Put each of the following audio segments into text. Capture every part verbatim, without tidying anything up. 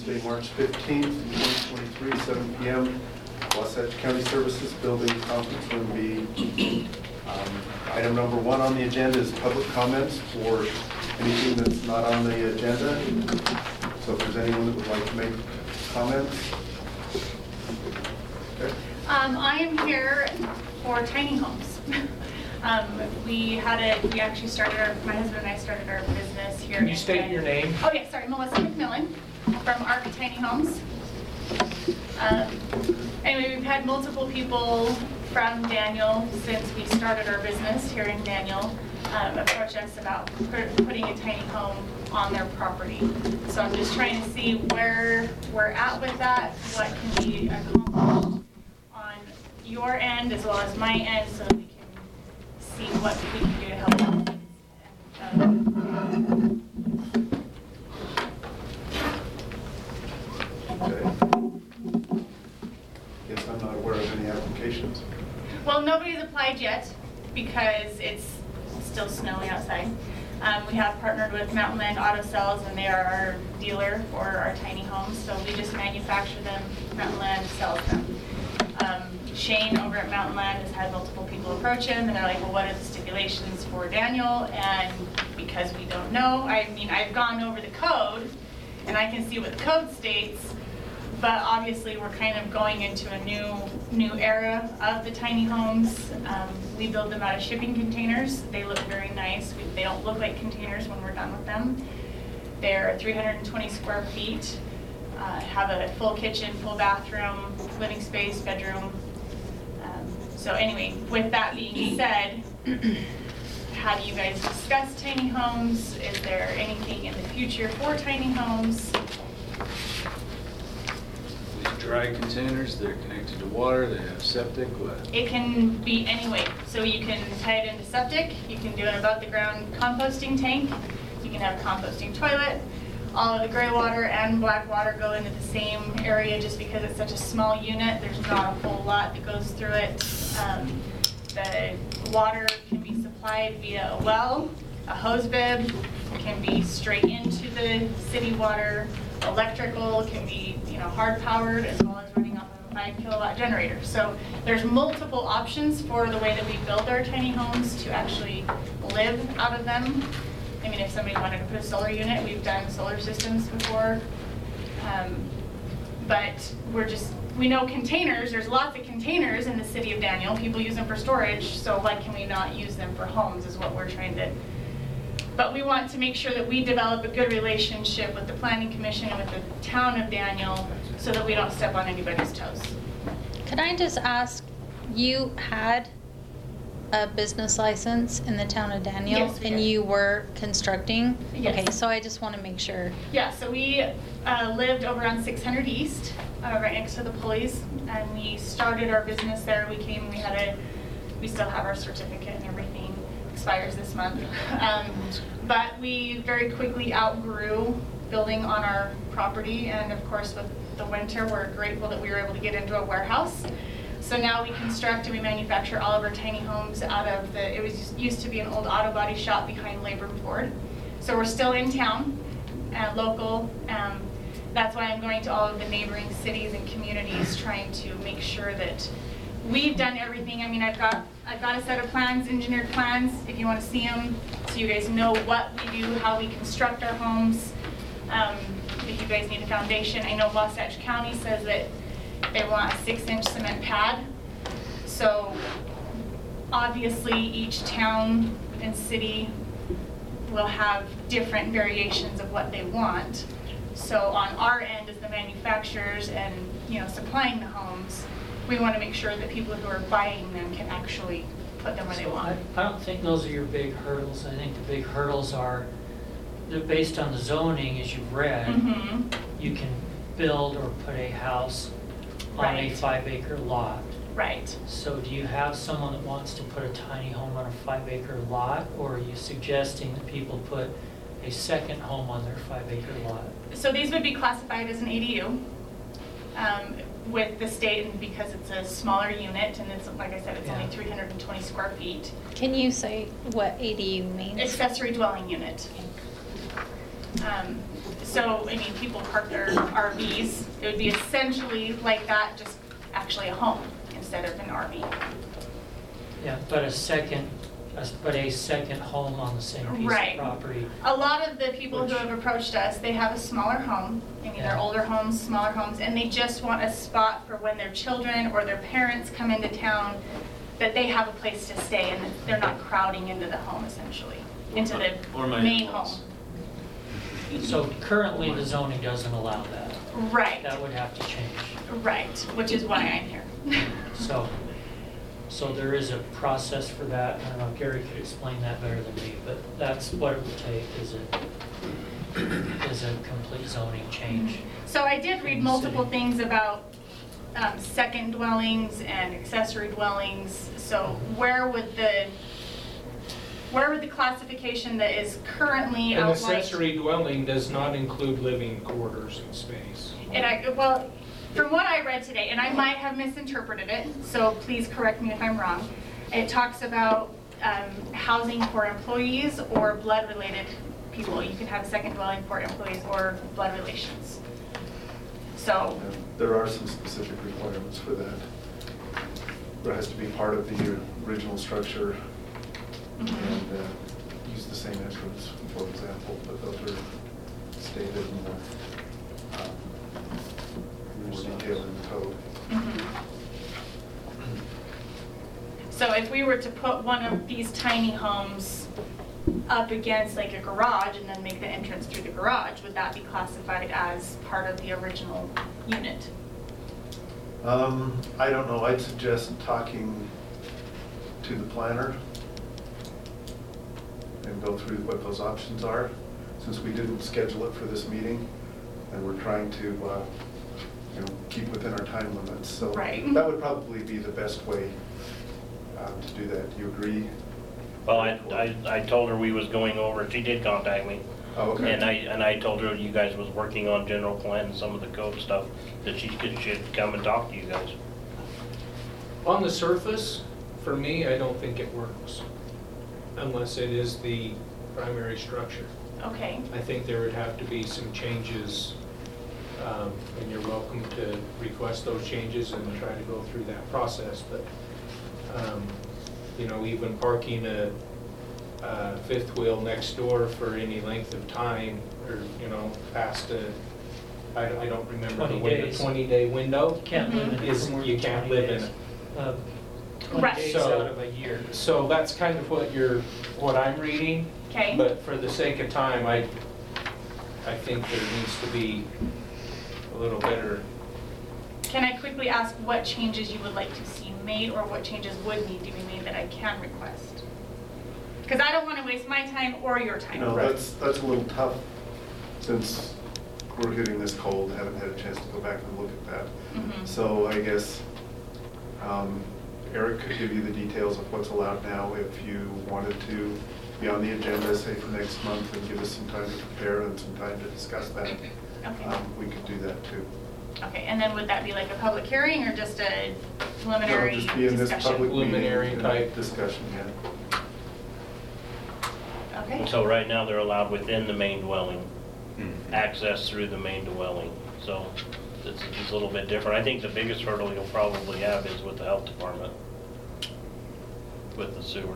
Wednesday, March fifteenth, twenty twenty-three, seven p m Wasatch County Services Building, Conference Room B. Um, Item number one on the agenda is public comments for anything that's not on the agenda. So if there's anyone that would like to make comments. Okay. Um, I am here for tiny homes. um, we had a, we actually started our, my husband and I started our business here. Can you state your name? Oh yeah, sorry, Melissa McMillan from Arc Tiny Homes. Um, anyway, we've had multiple people from Daniel since we started our business here in Daniel um, approach us about putting a tiny home on their property. So I'm just trying to see where we're at with that, what can be accomplished on your end as well as my end, so that we can see what we can do to help them. Um, Okay. Guess I'm not aware of any applications. Well, nobody's applied yet because it's still snowy outside. Um, we have partnered with Mountain Land Auto Cells, and they are our dealer for our tiny homes. So we just manufacture them. Mountain Land sells them. Um, Shane over at Mountain Land has had multiple people approach him, and they're like, well, what are the stipulations for Daniel? And because we don't know, I mean, I've gone over the code, and I can see what the code states, but obviously we're kind of going into a new new era of the tiny homes. Um, we build them out of shipping containers. They look very nice. We, they don't look like containers when we're done with them. They're three hundred twenty square feet, uh, have a full kitchen, full bathroom, living space, bedroom. Um, so anyway, with that being said, have you guys discussed tiny homes? Is there anything in the future for tiny homes? Dry containers, they're connected to water, they have septic, what? It can be any way. So you can tie it into septic, you can do an above the ground composting tank, you can have a composting toilet. All of the gray water and black water go into the same area just because it's such a small unit. There's not a whole lot that goes through it. Um, the water can be supplied via a well, a hose bib, can be straight into the city water. Electrical can be, you know, hard powered as well as running off of a five kilowatt generator. So there's multiple options for the way that we build our tiny homes to actually live out of them. I mean, if somebody wanted to put a solar unit, we've done solar systems before. Um, but we're just, we know containers, there's lots of containers in the city of Daniel. People use them for storage, so why can we not use them for homes is what we're trying to. But we want to make sure that we develop a good relationship with the Planning Commission and with the town of Daniel so that we don't step on anybody's toes. Could I just ask, you had a business license in the town of Daniel? Yes, we and did. you were constructing? Yes. Okay, so I just want to make sure. Yeah, so we uh, lived over on six hundred East, uh, right next to the Pulleys, and we started our business there. We came, we had a, we still have our certificate and everything. Expires this month. Um, but we very quickly outgrew building on our property, and of course with the winter we're grateful that we were able to get into a warehouse. So now we construct and we manufacture all of our tiny homes out of the, it was used to be an old auto body shop behind Labor and Ford. So we're still in town, uh, local. Um, that's why I'm going to all of the neighboring cities and communities trying to make sure that we've done everything. I mean, I've got I've got a set of plans, engineered plans, if you want to see them, so you guys know what we do, how we construct our homes. Um, if you guys need a foundation, I know Wasatch County says that they want a six-inch cement pad. So obviously, each town and city will have different variations of what they want. So on our end, as the manufacturers and you know supplying the homes, we want to make sure that people who are buying them can actually put them where they So want. I, I don't think those are your big hurdles. I think the big hurdles are, that based on the zoning, as you've read, Mm-hmm. you can build or put a house on a Right. five acre lot. Right. So do you have someone that wants to put a tiny home on a five acre lot, or are you suggesting that people put a second home on their five acre lot? So these would be classified as an A D U um, with the state, and because it's a smaller unit, and it's like I said, it's Yeah. only three hundred twenty square feet. Can you say what A D U means? Accessory dwelling unit. Um, So, I mean, people park their R Vs, it would be essentially like that, just actually a home instead of an R V. Yeah, but a second, a- but a second home on the same piece Right. of property. A lot of the people who have approached us, they have a smaller home, I mean, they're Yeah. older homes, smaller homes, and they just want a spot for when their children or their parents come into town, that they have a place to stay and that they're not crowding into the home essentially, into the Or my main in-laws. home. So currently, the zoning doesn't allow that. Right, That would have to change. right, which is why I'm here. So, so there is a process for that. I don't know, Gary could explain that better than me, but that's what it would take, is a, is a complete zoning change. So I did read In the multiple city. things about um, second dwellings and accessory dwellings. So where would the, where would the classification that is currently An outlined? accessory dwelling does not include living quarters and space. And I, well, from what I read today, and I might have misinterpreted it, so please correct me if I'm wrong, it talks about um, housing for employees or blood-related people. You can have a second dwelling for employees or blood relations. So, And there are some specific requirements for that. There has to be part of the original structure mhm. and uh, use the same entrance, for example, but those are stated in more, um, more detail in the code. Mhm. So if we were to put one of these tiny homes up against like a garage and then make the entrance through the garage, would that be classified as part of the original unit? Um, I don't know, I'd suggest talking to the planner and go through what those options are, since we didn't schedule it for this meeting, and we're trying to, uh, you know, keep within our time limits, so. Right. That would probably be the best way um, to do that. Do you agree? Well, I, I, I told her we was going over, she did contact me. Oh, okay. And I, and I told her you guys was working on general plan and some of the code stuff, that she could, should come and talk to you guys. On the surface, for me, I don't think it works, unless it is the primary structure. Okay, I think there would have to be some changes, um, and you're welcome to request those changes and try to go through that process, but, um, you know, even parking a, a fifth wheel next door for any length of time, or, you know, past a, I, I don't remember the twenty window, days. twenty-day window. You can't live in it Is- for more you than can't twenty live in days. it. Uh, Right. Twenty days So- out of a year. So that's kind of what you're, what I'm reading. okay. But for the sake of time, I, I think there needs to be a little better. Can I quickly ask what changes you would like to see made or what changes would need to be made that I can request? Because I don't want to waste my time or your time. No, Right. that's, that's a little tough, since we're getting this cold, haven't had a chance to go back and look at that. Mhm. So I guess um, Eric could give you the details of what's allowed now if you wanted to be on the agenda, say for next month, and give us some time to prepare and some time to discuss that. Okay. Um, We could do that too. Okay, and then would that be like a public hearing or just a No, preliminary just be in this discussion? public meeting Preliminary and type. discussion, yeah. Okay, So right now, they're allowed within the main dwelling, access through the main dwelling, so it's, it's a little bit different. I think the biggest hurdle you'll probably have is with the health department, with the sewer.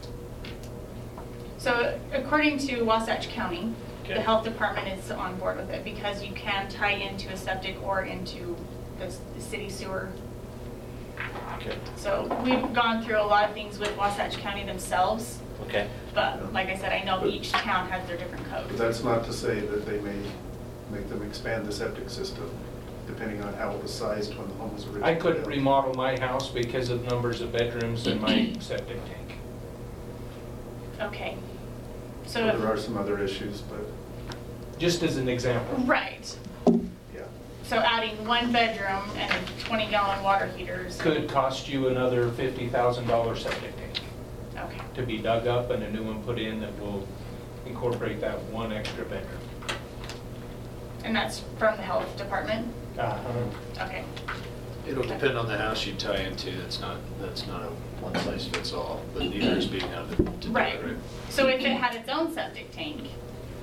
so according to Wasatch County, the Okay. health department is on board with it because you can tie into a septic or into the s- the city sewer. Okay. So we've gone through a lot of things with Wasatch County themselves, Okay. but like I said, I know each town has their different But codes. that's not to say that they may make them expand the septic system, depending on how it was sized when the home was originally I couldn't built. remodel my house because of numbers of bedrooms in my septic tank. Okay. So So, there are some other issues, but, Just as an example. right, yeah. so adding one bedroom and twenty gallon water heaters. Could cost you another fifty thousand dollar septic tank Okay, to be dug up and a new one put in that will incorporate that one extra bedroom. and that's from the health department? Uh-huh. Okay, It'll depend on the house you tie into, that's not, that's not a one size fits all, but neither is being able to to do right. it, right? So if it had its own septic tank,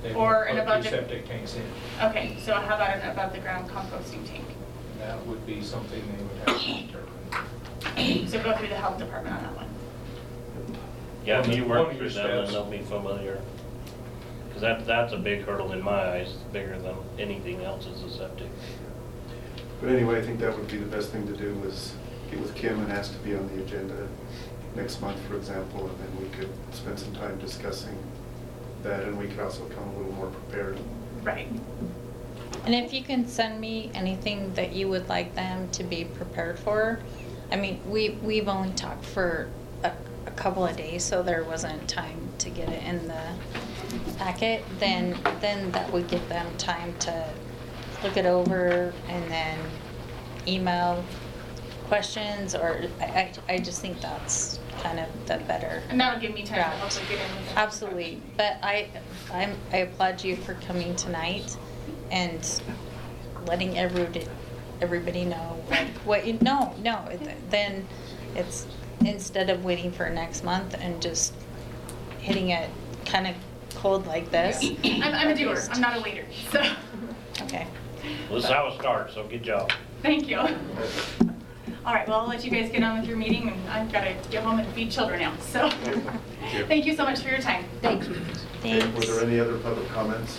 They Or won't an put above two the- septic tanks in. Okay, so how about an above-the-ground composting tank? That would be something they would have to determine. So go through the health department on that one. Yeah, if One you of- work one of through your them, then steps. they'll be familiar. Because that, that's a big hurdle in my eyes, bigger than anything else is a septic. But anyway, I think that would be the best thing to do is get with Kim and ask to be on the agenda next month, for example, and then we could spend some time discussing that, and we could also come a little more prepared. Right. And if you can send me anything that you would like them to be prepared for, I mean, we, we've only talked for a, a couple of days, so there wasn't time to get it in the packet, then, then that would give them time to look it over and then email questions, or I, I, I just think that's kind of the better. And that'll give me time to route. hopefully get in with it. Absolutely, but I, I'm, I applaud you for coming tonight and letting everybody, everybody know like what you, no, no, it- then it's, instead of waiting for next month and just hitting it kind of cold like this. I'm, I'm a doer, I'm not a waiter, so, Okay. Well, this is how it starts, so good job. thank you. All right, well, I'll let you guys get on with your meeting, and I've got to get home and feed children now, so. Thank you so much for your time. Thank you. Okay, were Thanks. there any other public comments?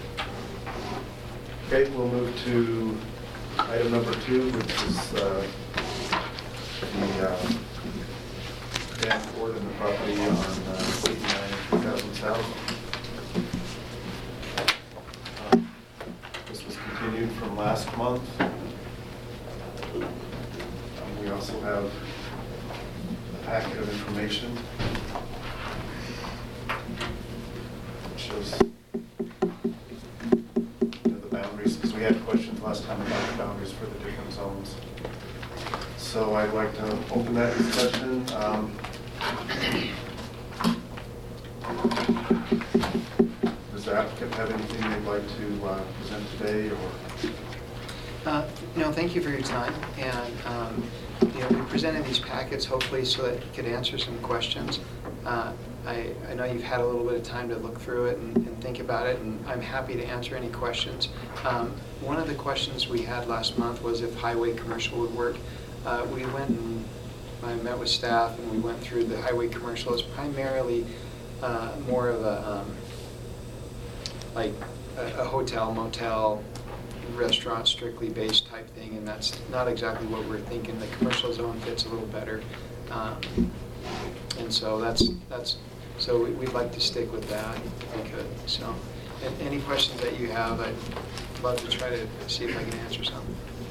Okay, we'll move to item number two, which is uh, the uh, dam court and the property on uh, eighty-nine two thousand South. Um, This was continued from last month. Um, We also have a packet of information that shows the boundaries, because we had questions last time about the boundaries for the different zones. So I'd like to open that discussion. Um, Does the applicant have anything they'd like to uh, present today, or? Uh, You know, thank you for your time, and, um, you know, we presented these packets hopefully so that you could answer some questions. Uh, I, I know you've had a little bit of time to look through it and, and think about it, and I'm happy to answer any questions. Um, One of the questions we had last month was if highway commercial would work. Uh, We went and, I met with staff, and we went through the highway commercial. It's primarily uh, more of a, um, like, a a hotel, motel, restaurant strictly based type thing, and that's not exactly what we're thinking. The commercial zone fits a little better. Um, And so that's, that's, so we- we'd like to stick with that if we could, so. And any questions that you have, I'd love to try to see if I can answer some.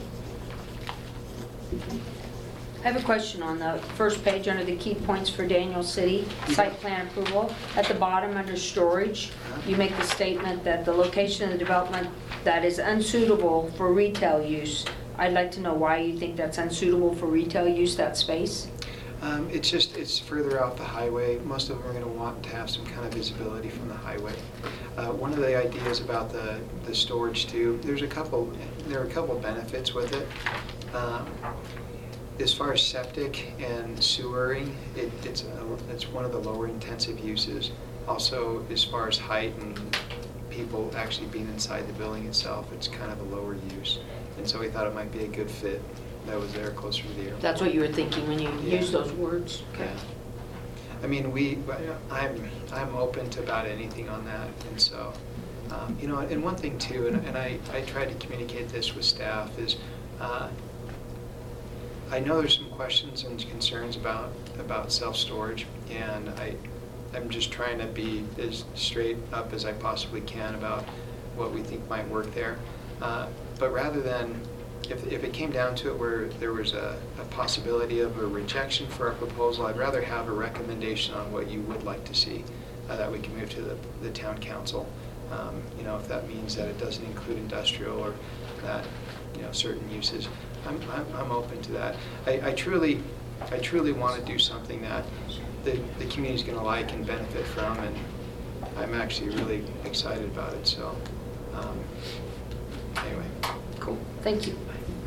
I have a question on the first page under the key points for Daniel City site plan approval. At the bottom, under storage, you make the statement that the location of the development that is unsuitable for retail use. I'd like to know why you think that's unsuitable for retail use, that space? Um, It's just, it's further out the highway. Most of them are going to want to have some kind of visibility from the highway. Uh, One of the ideas about the, the storage too, there's a couple, there are a couple benefits with it. Um, As far as septic and sewering, it, it's, a- it's one of the lower intensive uses. Also, as far as height and people actually being inside the building itself, it's kind of a lower use. And so we thought it might be a good fit that was there closer to the airport. That's what you were thinking when you Yeah. used those words? Yeah. I mean, we, I'm, I'm open to about anything on that, and so, um, you know, and one thing too, and and I, I tried to communicate this with staff, is uh, I know there's some questions and concerns about, about self-storage, and I, I'm just trying to be as straight up as I possibly can about what we think might work there. Uh, But rather than, if, if it came down to it where there was a, a possibility of a rejection for our proposal, I'd rather have a recommendation on what you would like to see, uh, that we can move to the, the town council. Um, You know, if that means that it doesn't include industrial, or that, you know, certain uses, I'm, I'm, I'm open to that. I, I truly, I truly want to do something that the, the community's going to like and benefit from, and I'm actually really excited about it, so, um, anyway. Cool, thank you.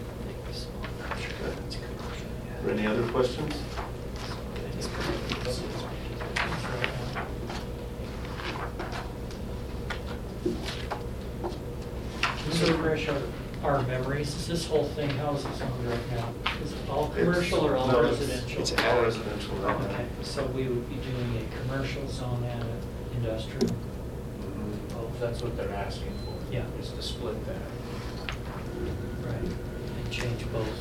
Or any other questions? refresh our, our memories, is this whole thing, how is it zoned right now? Is it all commercial or all No, it's- residential? it's All residential right now. Okay, so we would be doing a commercial zone and an industrial. Mhm. Well, that's what they're asking for. Yeah. Is to split that. Right. And change both.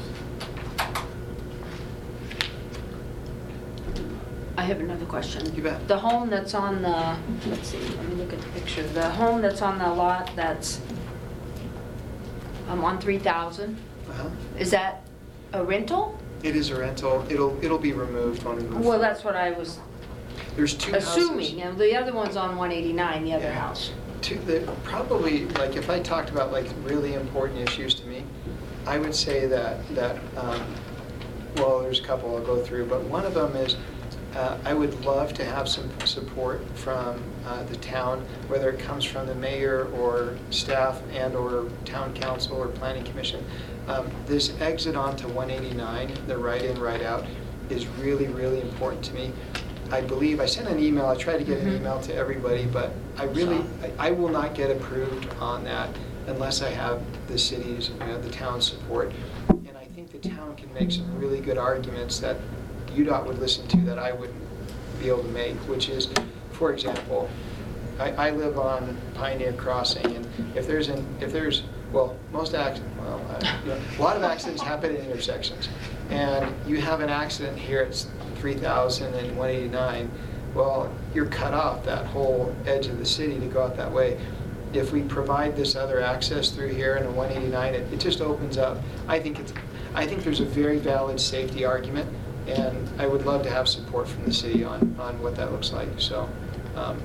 I have another question. You bet. The home that's on the, let's see, let me look at the picture. The home that's on the lot that's um, on three thousand, Uh-huh. is that a rental? It is a rental. It'll, it'll be removed when we move. Well, that's what I was There's two houses. assuming. And the other one's on one eighty-nine, the other Yeah. house. Two, the, probably, like, if I talked about like really important issues to me, I would say that, that, um, well, there's a couple I'll go through, but one of them is, uh, I would love to have some support from uh, the town, whether it comes from the mayor or staff and or town council or planning commission. Um, This exit onto one eighty-nine, the right in, right out, is really, really important to me. I believe, I sent an email, I tried to get an Mhm. email to everybody, but I really, I I will not get approved on that unless I have the city's, you know, the town's support. And I think the town can make some really good arguments that U DOT would listen to that I wouldn't be able to make, which is, for example, I, I live on Pioneer Crossing, and if there's an, if there's, well, most accidents, well, uh, you know, a lot of accidents happen at intersections. And you have an accident here at three thousand and one eighty-nine, well, you're cut off that whole edge of the city to go out that way. If we provide this other access through here and a one eighty-nine, it, it just opens up. I think it's, I think there's a very valid safety argument, and I would love to have support from the city on, on what that looks like, so. um,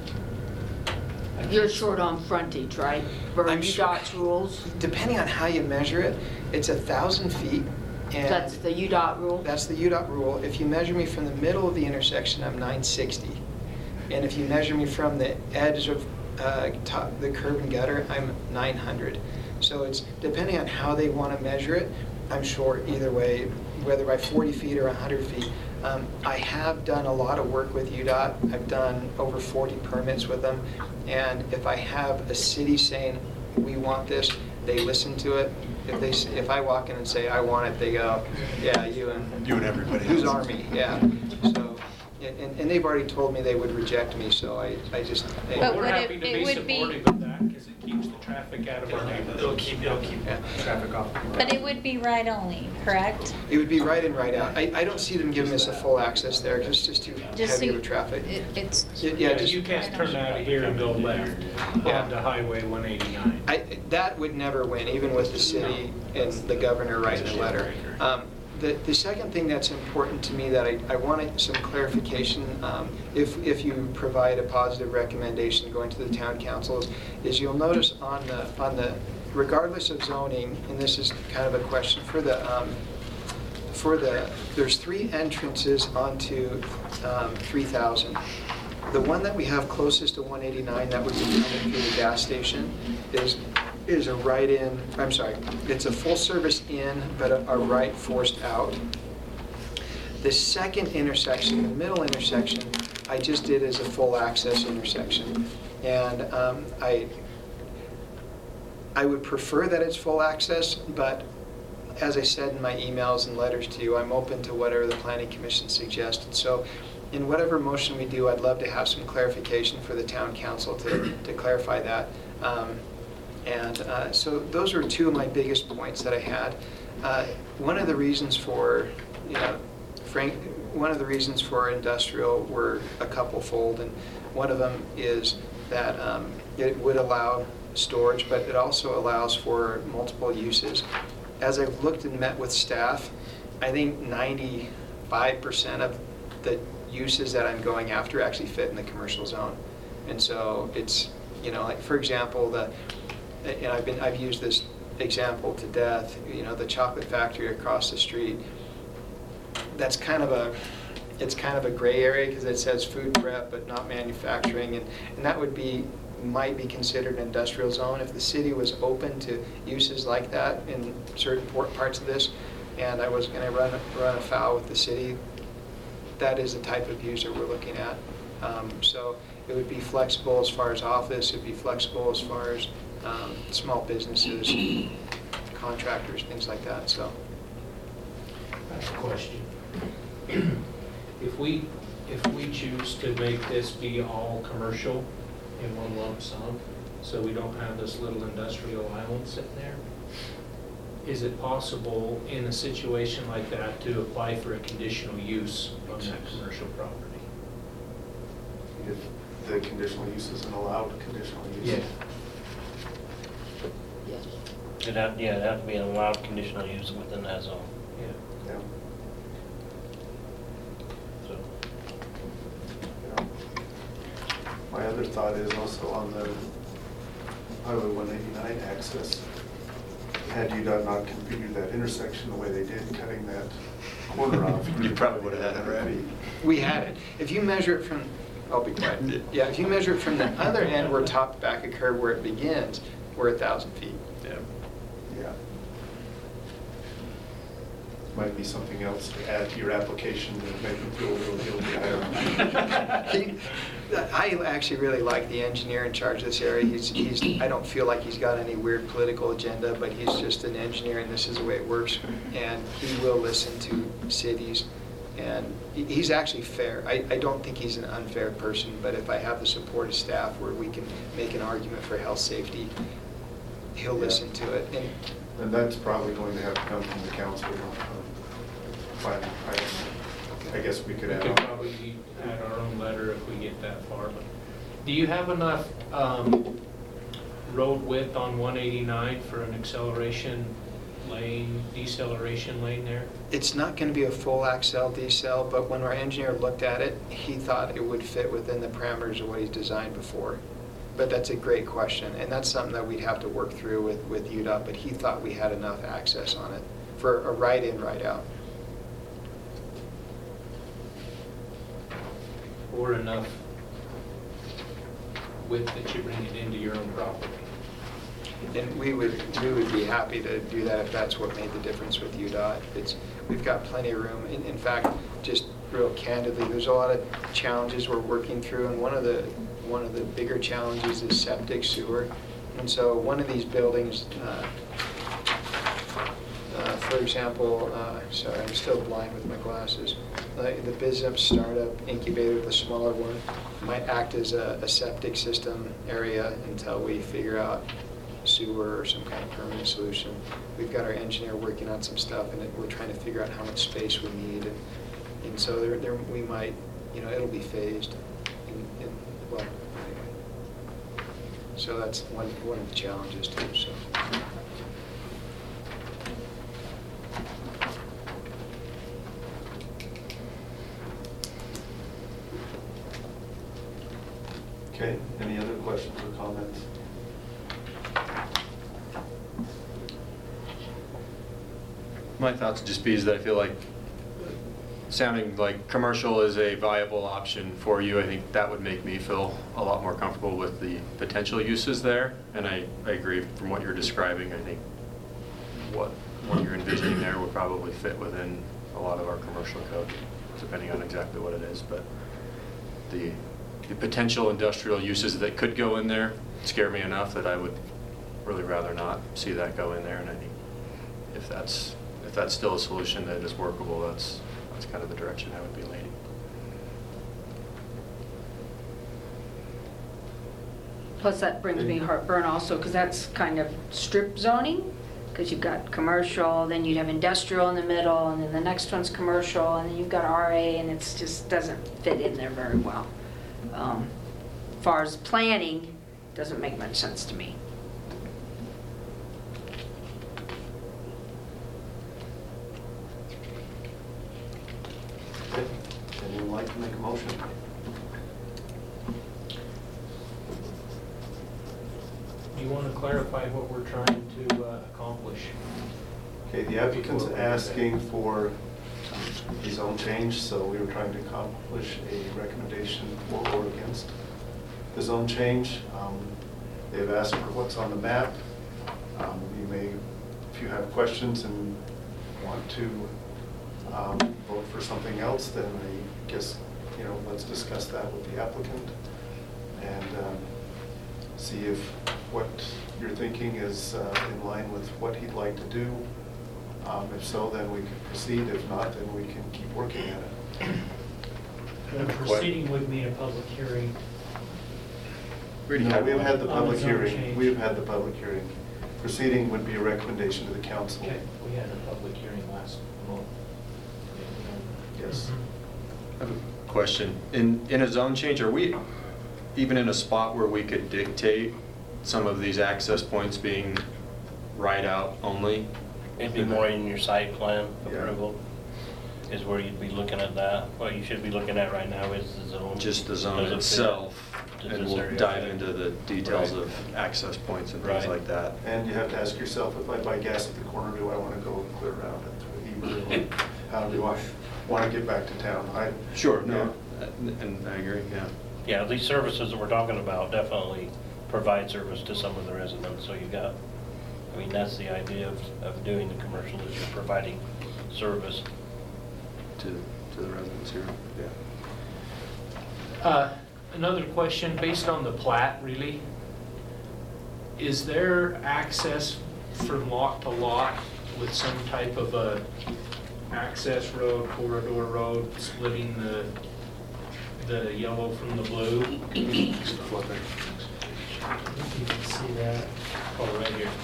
You're short on frontage, right? For I'm U sure- DOT's rules? Depending on how you measure it, it's a thousand feet, and. That's the U DOT rule? That's the U DOT rule. If you measure me from the middle of the intersection, I'm nine sixty. And if you measure me from the edge of uh, top, the curb and gutter, I'm nine hundred. So it's, depending on how they want to measure it, I'm short either way, whether by forty feet or one hundred feet. Um, I have done a lot of work with U DOT. I've done over forty permits with them. And if I have a city saying, we want this, they listen to it. If they, s- if I walk in and say, I want it, they go, yeah, you and. You and everybody Who's else. Army, yeah. So, and, and they've already told me they would reject me, so I, I just. I- But We're would happy it- to it be would be- supportive of that because it keeps the traffic out of our neighborhood. It'll keep, it'll keep Yeah. traffic off. But it would be right only, correct? It would be right in, right out. I, I don't see them giving us a full access there, because it's just too Just heavy so of a traffic. it- It's, Yeah, yeah, Yeah, just, you can't turn out of here and go left Yeah. onto Highway one eighty-nine. I, that would never win, even with the city and the governor writing a letter. Um, The, the second thing that's important to me that I, I wanted some clarification, um, if, if you provide a positive recommendation going to the town councils, is you'll notice on the, on the, regardless of zoning, and this is kind of a question for the, um, for the, there's three entrances onto um, three thousand. The one that we have closest to one eighty-nine, that would be coming through the gas station, is, is a right-in, I'm sorry, it's a full-service in, but a, a right forced out. The second intersection, the middle intersection, I just did as a full-access intersection. And um, I, I would prefer that it's full access, but as I said in my emails and letters to you, I'm open to whatever the planning commission suggested. So in whatever motion we do, I'd love to have some clarification for the town council to, to clarify that. Um, and uh, so those were two of my biggest points that I had. Uh, one of the reasons for, you know, Frank, one of the reasons for industrial were a couple fold, and one of them is that um, it would allow storage, but it also allows for multiple uses. As I've looked and met with staff, I think ninety-five percent of the uses that I'm going after actually fit in the commercial zone. And so it's, you know, like for example, the, and I've been, I've used this example to death, you know, the chocolate factory across the street. That's kind of a, it's kind of a gray area because it says food prep but not manufacturing, and, and that would be, might be considered an industrial zone if the city was open to uses like that in certain port parts of this, and I was going to run, run afoul with the city. That is the type of user we're looking at. Um, so it would be flexible as far as office, it would be flexible as far as um, small businesses, contractors, things like that, so. I have a question. If we, if we choose to make this be all commercial in one lump sum, so we don't have this little industrial island sitting there, is it possible in a situation like that to apply for a conditional use on that commercial property? If the conditional use is an allowed conditional use. It'd have, yeah, it'd have to be an allowed conditional use within that zone. Yeah. Yeah. So, Yeah. My other thought is also on the Highway one eighty-nine access. Had U DOT not configured that intersection the way they did, cutting that corner off. You probably would have had it, right? We had it. If you measure it from, I'll be quiet. Yeah, if you measure it from the other end where top back of curve where it begins, we're a thousand feet. Yeah. Yeah. Might be something else to add to your application to make them feel a little guilty. I don't know. He, I actually really like the engineer in charge of this area. He's, he's, I don't feel like he's got any weird political agenda, but he's just an engineer and this is the way it works. And he will listen to cities. And he- he's actually fair. I, I don't think he's an unfair person, but if I have the support of staff where we can make an argument for health, safety, he'll Yeah. listen to it. And And that's probably going to have to come from the council. um, But I, I guess we could We add could on. probably add our own letter if we get that far, but do you have enough um, road width on one eighty-nine for an acceleration lane, deceleration lane there? it's not going to be a full accel decel, but when our engineer looked at it, he thought it would fit within the parameters of what he's designed before. But that's a great question, and that's something that we'd have to work through with, with U DOT, but he thought we had enough access on it for a right-in, right-out. Or enough width that you bring it into your own property? And we would, we would be happy to do that if that's what made the difference with U DOT. It's, we've got plenty of room. In, in fact, just real candidly, there's a lot of challenges we're working through, and one of the, one of the bigger challenges is septic sewer. And so one of these buildings, uh, uh, for example, uh, sorry, I'm still blind with my glasses. Like the BizUp startup incubator, the smaller one, might act as a, a septic system area until we figure out sewer or some kind of permanent solution. We've got our engineer working on some stuff, and it, we're trying to figure out how much space we need, and, and so there, there, we might, you know, it'll be phased. In, in, well, anyway. So that's one, one of the challenges too. So. Okay, any other questions or comments? My thoughts would just be is that I feel like sounding like commercial is a viable option for you. I think that would make me feel a lot more comfortable with the potential uses there. And I, I agree from what you're describing. I think what, what you're envisioning there would probably fit within a lot of our commercial code, depending on exactly what it is. But the, the potential industrial uses that could go in there scare me enough that I would really rather not see that go in there. And I think if that's if that's still a solution that is workable, that's that's kind of the direction I would be leaning. Plus, that brings me heartburn also, because that's kind of strip zoning, because you've got commercial, then you'd have industrial in the middle, and then the next one's commercial, and then you've got R A, and it just doesn't fit in there very well. Um, as far as planning, doesn't make much sense to me. Okay, anyone like to make a motion? Do you want to clarify what we're trying to uh, accomplish? Okay, the applicant's asking for a zone change, so we were trying to accomplish a recommendation for or against the zone change. Um, They've asked for what's on the map. Um, You may, if you have questions and want to um, vote for something else, then I guess, you know, let's discuss that with the applicant. And um, see if what you're thinking is uh, in line with what he'd like to do. Um, If so, then we can proceed. If not, then we can keep working at it. The proceeding would mean a public hearing. No, we've had the On the public zone hearing. change. We've had the public hearing. Proceeding would be a recommendation to the council. Okay. We had a public hearing last month. Yes. I have a question. In, in a zone change, are we even in a spot where we could dictate some of these access points being right out only? It'd be more in your site plan Yeah. approval, is where you'd be looking at that. What you should be looking at right now is the zone. Just the Does zone it fit? itself, Does and this we'll area dive fit? into the details Right. of access points and things Right. like that. And you have to ask yourself, if I buy gas at the corner, do I want to go clear around it through Heber? Or how do I want to get back to town? I Sure, Yeah. no, and I agree, yeah. Yeah, these services that we're talking about definitely provide service to some of the residents, so you got, I mean, that's the idea of, of doing the commercial, is you're providing service. To, to the residents here, yeah. Uh, Another question, based on the plat, really, is there access from lot to lot with some type of a access road, corridor road, splitting the, the yellow from the blue? I think you can see that. Oh, right here.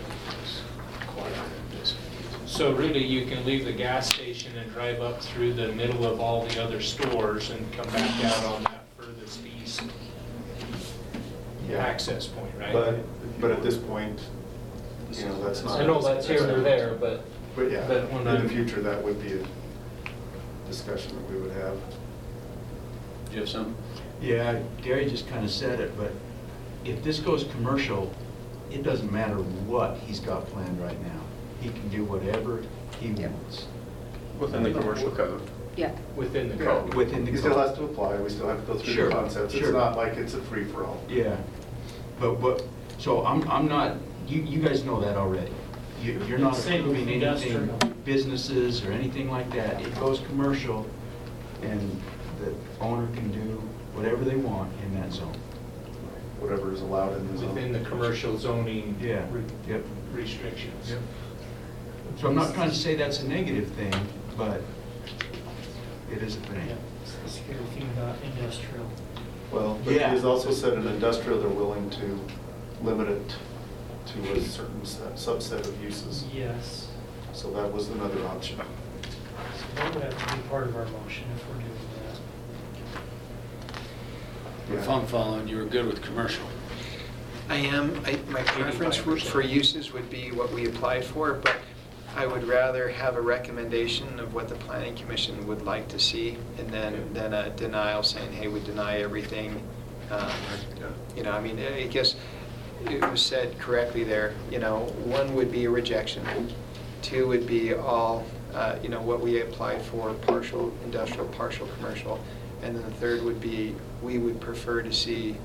So really, you can leave the gas station and drive up through the middle of all the other stores and come back out on that furthest east Yeah. access point, right? But, but at this point, you know, that's not. I know that's here or there, but, But yeah, but when in I'm- the future, that would be a discussion that we would have. Do you have some? Yeah, Gary just kind of said it, but if this goes commercial, it doesn't matter what he's got planned right now. He can do whatever he Yep. wants. Within the commercial code. Yeah. within the Yeah. code. Within the He still code. has to apply, we still have to go through Sure, the concepts. It's sure. not like it's a free-for-all. Yeah, but what, so I'm, I'm not, you, you guys know that already. You, you're not Same with approving anything, industrial. businesses or anything like that. It goes commercial, and the owner can do whatever they want in that zone. Whatever is allowed in the zone. Within the commercial zoning Yeah, re- yep. restrictions. Yep. So I'm not trying to say that's a negative thing, but it is a Yeah, thing. it's the scary thing about industrial. Well, but Yeah. he's also said in industrial, they're willing to limit it to a certain se- subset of uses. Yes. So that was another option. So that would have to be part of our motion if we're doing that. If I'm following, you were good with commercial. I am, I, my preference for for uses would be what we applied for, but I would rather have a recommendation of what the planning commission would like to see, and then, then a denial saying, hey, we deny everything. Um, You know, I mean, I guess it was said correctly there, you know, one would be a rejection, two would be all, uh, you know, what we applied for, partial industrial, partial commercial, and then the third would be, we would prefer to see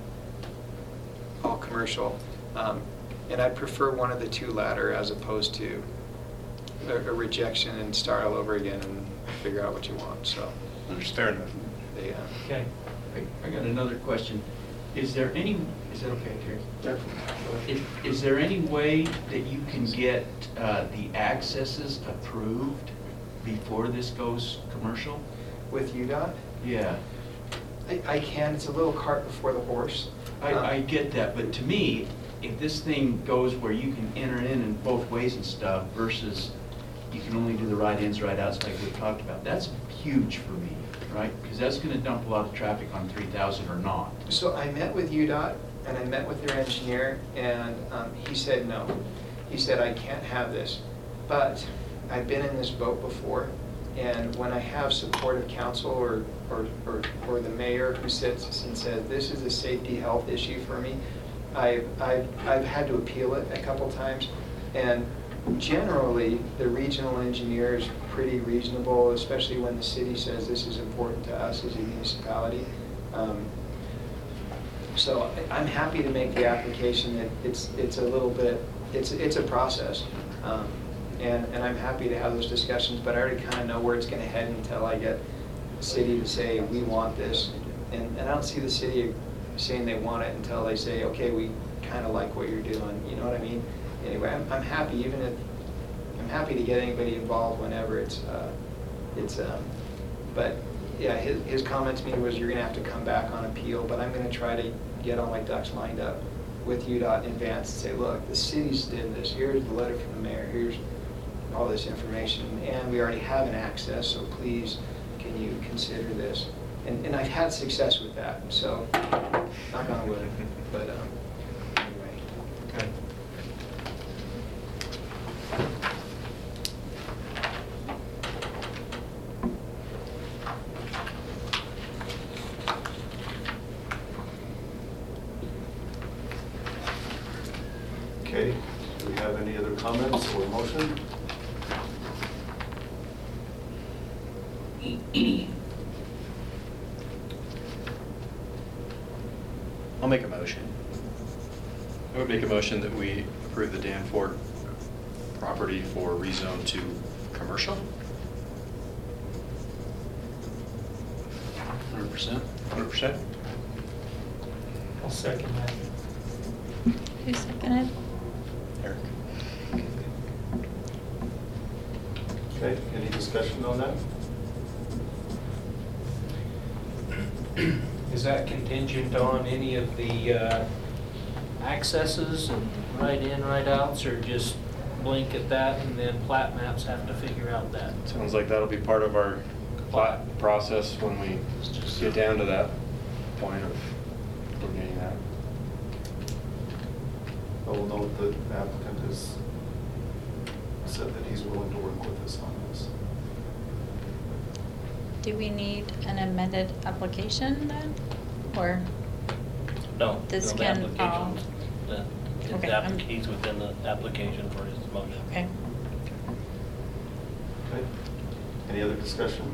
all commercial. Um, And I'd prefer one of the two latter as opposed to a a rejection and start all over again and figure out what you want, so. Fair enough. they, uh, Okay. I I got another question. Is there any, is that okay, Terry? Is, is there any way that you can get uh, the accesses approved before this goes commercial? With U DOT, Yeah, I, I can, it's a little cart before the horse. I, Um, I get that, but to me, if this thing goes where you can enter in in both ways and stuff versus you can only do the right-ins, right-outs like we've talked about, that's huge for me, right? Because that's going to dump a lot of traffic on three thousand or not. So I met with U DOT and I met with their engineer, and um, he said no. He said, I can't have this. But I've been in this boat before, and when I have supportive counsel or, or, or, or the mayor who sits and says, this is a safety health issue for me, I, I've, I've had to appeal it a couple times. And generally, the regional engineer is pretty reasonable, especially when the city says this is important to us as a municipality. Um, So I- I'm happy to make the application. It- It's, it's a little bit, it's, it's a process. Um, And, and I'm happy to have those discussions, but I already kind of know where it's going to head until I get the city to say, we want this. And, and I don't see the city saying they want it until they say, okay, we kind of like what you're doing, you know what I mean? Anyway, I'm, I'm happy, even if, I'm happy to get anybody involved whenever it's, uh, it's, um, but, yeah, his, his comment to me was, you're gonna have to come back on appeal, but I'm gonna try to get all my ducks lined up with U DOT in advance and say, look, the city's did this, here's the letter from the mayor, here's all this information, and we already have an access, so please, can you consider this? And, and I've had success with that, so, knock on wood, but, um, anyway. Okay. Okay, do we have any other comments or motion? I'll make a motion. I would make a motion that we approve the Danforth property for rezone to commercial. Hundred percent. Hundred percent? I'll second that. Who seconded? Eric. Okay, any discussion on that? Is that contingent on any of the uh, accesses and right in, right outs, or just blink at that and then plat maps have to figure out that? Sounds like that'll be part of our plat process when we get down to that point of coordinating that. I will note that the applicant has said that he's willing to work with us on this. Do we need an amended application then? Or, No. This no, the can application's- the- the Okay, app- I'm- He's within the application for his motion. okay. Okay, any other discussion?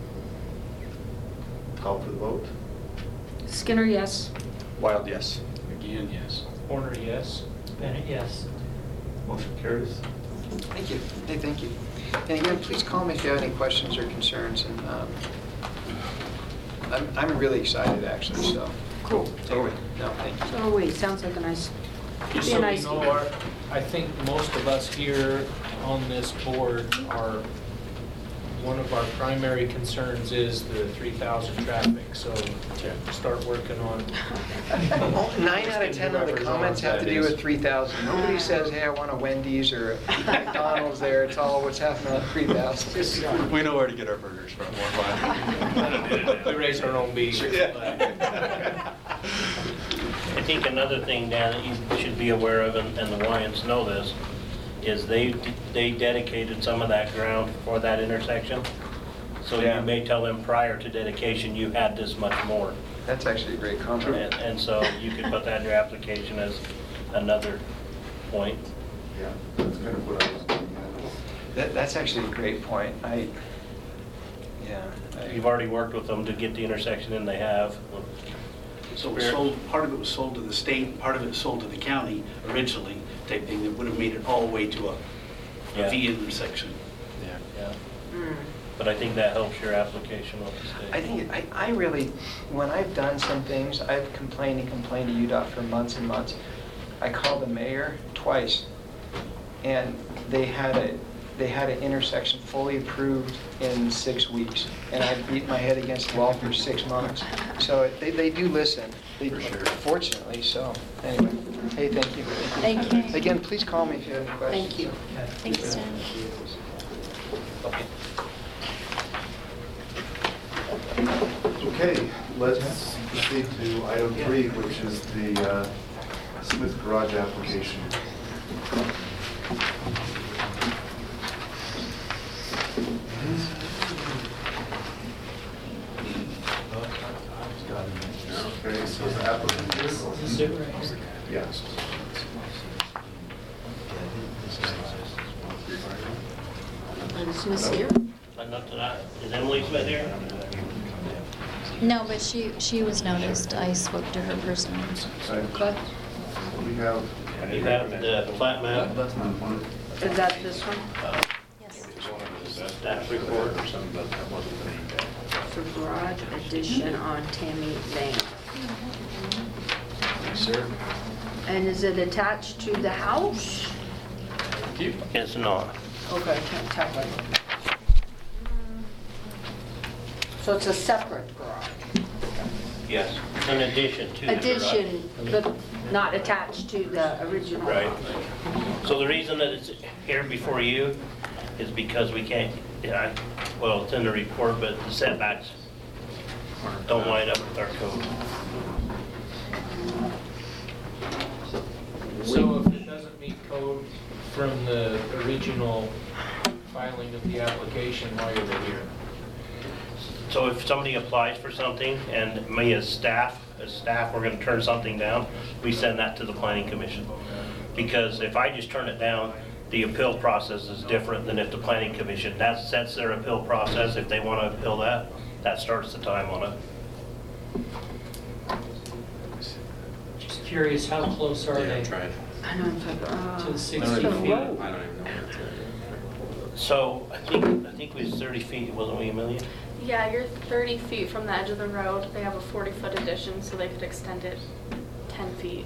Call for the vote. Skinner, yes. Wild, yes. Again, yes. Horner, yes? Bennett, yes. Motion carries. Thank you. Hey, thank you. And again, please call me if you have any questions or concerns, and um, I'm, I'm really excited, actually, so. Cool. Anyway, no, thank you. Oh, wait, sounds like a nice, Just be a so you nice. know, our, I think most of us here on this board are, one of our primary concerns is the three thousand traffic, so start working on. Nine out of ten of the comments have to do with three thousand. Nobody says, hey, I want a Wendy's or a McDonald's there. It's all what's happening at three thousand. We know where to get our burgers from, more fun. We raise our own beef. I think another thing, Dan, that you should be aware of, and and the Wyans know this, is they, they dedicated some of that ground for that intersection. So Yeah. you may tell them prior to dedication, you had this much more. That's actually a great And, comment. and so you could put that in your application as another point. Yeah, that's kind of what I was getting at. That, that's actually a great point. I, yeah. I- You've already worked with them to get the intersection in they have. So it was sold, part of it was sold to the state, part of it was sold to the county originally, type thing, that would have made it all the way to a Yeah. a V intersection. Yeah. Yeah. Mm. But I think that helps your application with the state. I think, I, I really, when I've done some things, I've complained and complained to U DOT for months and months. I called the mayor twice, and they had a, they had an intersection fully approved in six weeks, and I beat my head against the wall for six months. So they, they do listen, they- For sure. fortunately, so, anyway, hey, thank you. Thank you. Again, please call me if you have any questions. Thank you. Thanks, Dan. Okay. Okay, let's proceed to item three, which is the uh, Smith Garage application. Okay, so the applicant is... Is it right? Yes. Is Miss here? Uh, Not that I, is Emily Smith here? No, but she, she was noticed. I spoke to her personally. Okay. Good. We have... You have the plat map, Is that this one? Yes. staff report. For garage addition on Tammy Lane. Yes, sir. And is it attached to the house? Thank you. It's not. Okay, I can't tell. by the- So it's a separate garage? Yes. In addition to the garage. Addition, but not attached to the original? Right. So the reason that it's here before you is because we can't, yeah, I- well, it's in the report, but the setbacks don't line up with our code. So if it doesn't meet code from the original filing of the application, why are they here? So if somebody applies for something and me as staff, as staff, we're gonna turn something down, we send that to the planning commission. Because if I just turn it down, the appeal process is different than if the planning commission, that sets their appeal process. If they wanna appeal that, that starts the time on it. Just curious, how close are Yeah, they I'm trying. I know, it's like, uh, to the I sixty don't even feet? know. I don't even know what it's at. So I think, I think we was thirty feet, wasn't we, Amelia? Yeah, you're thirty feet from the edge of the road. They have a forty foot addition, so they could extend it ten feet.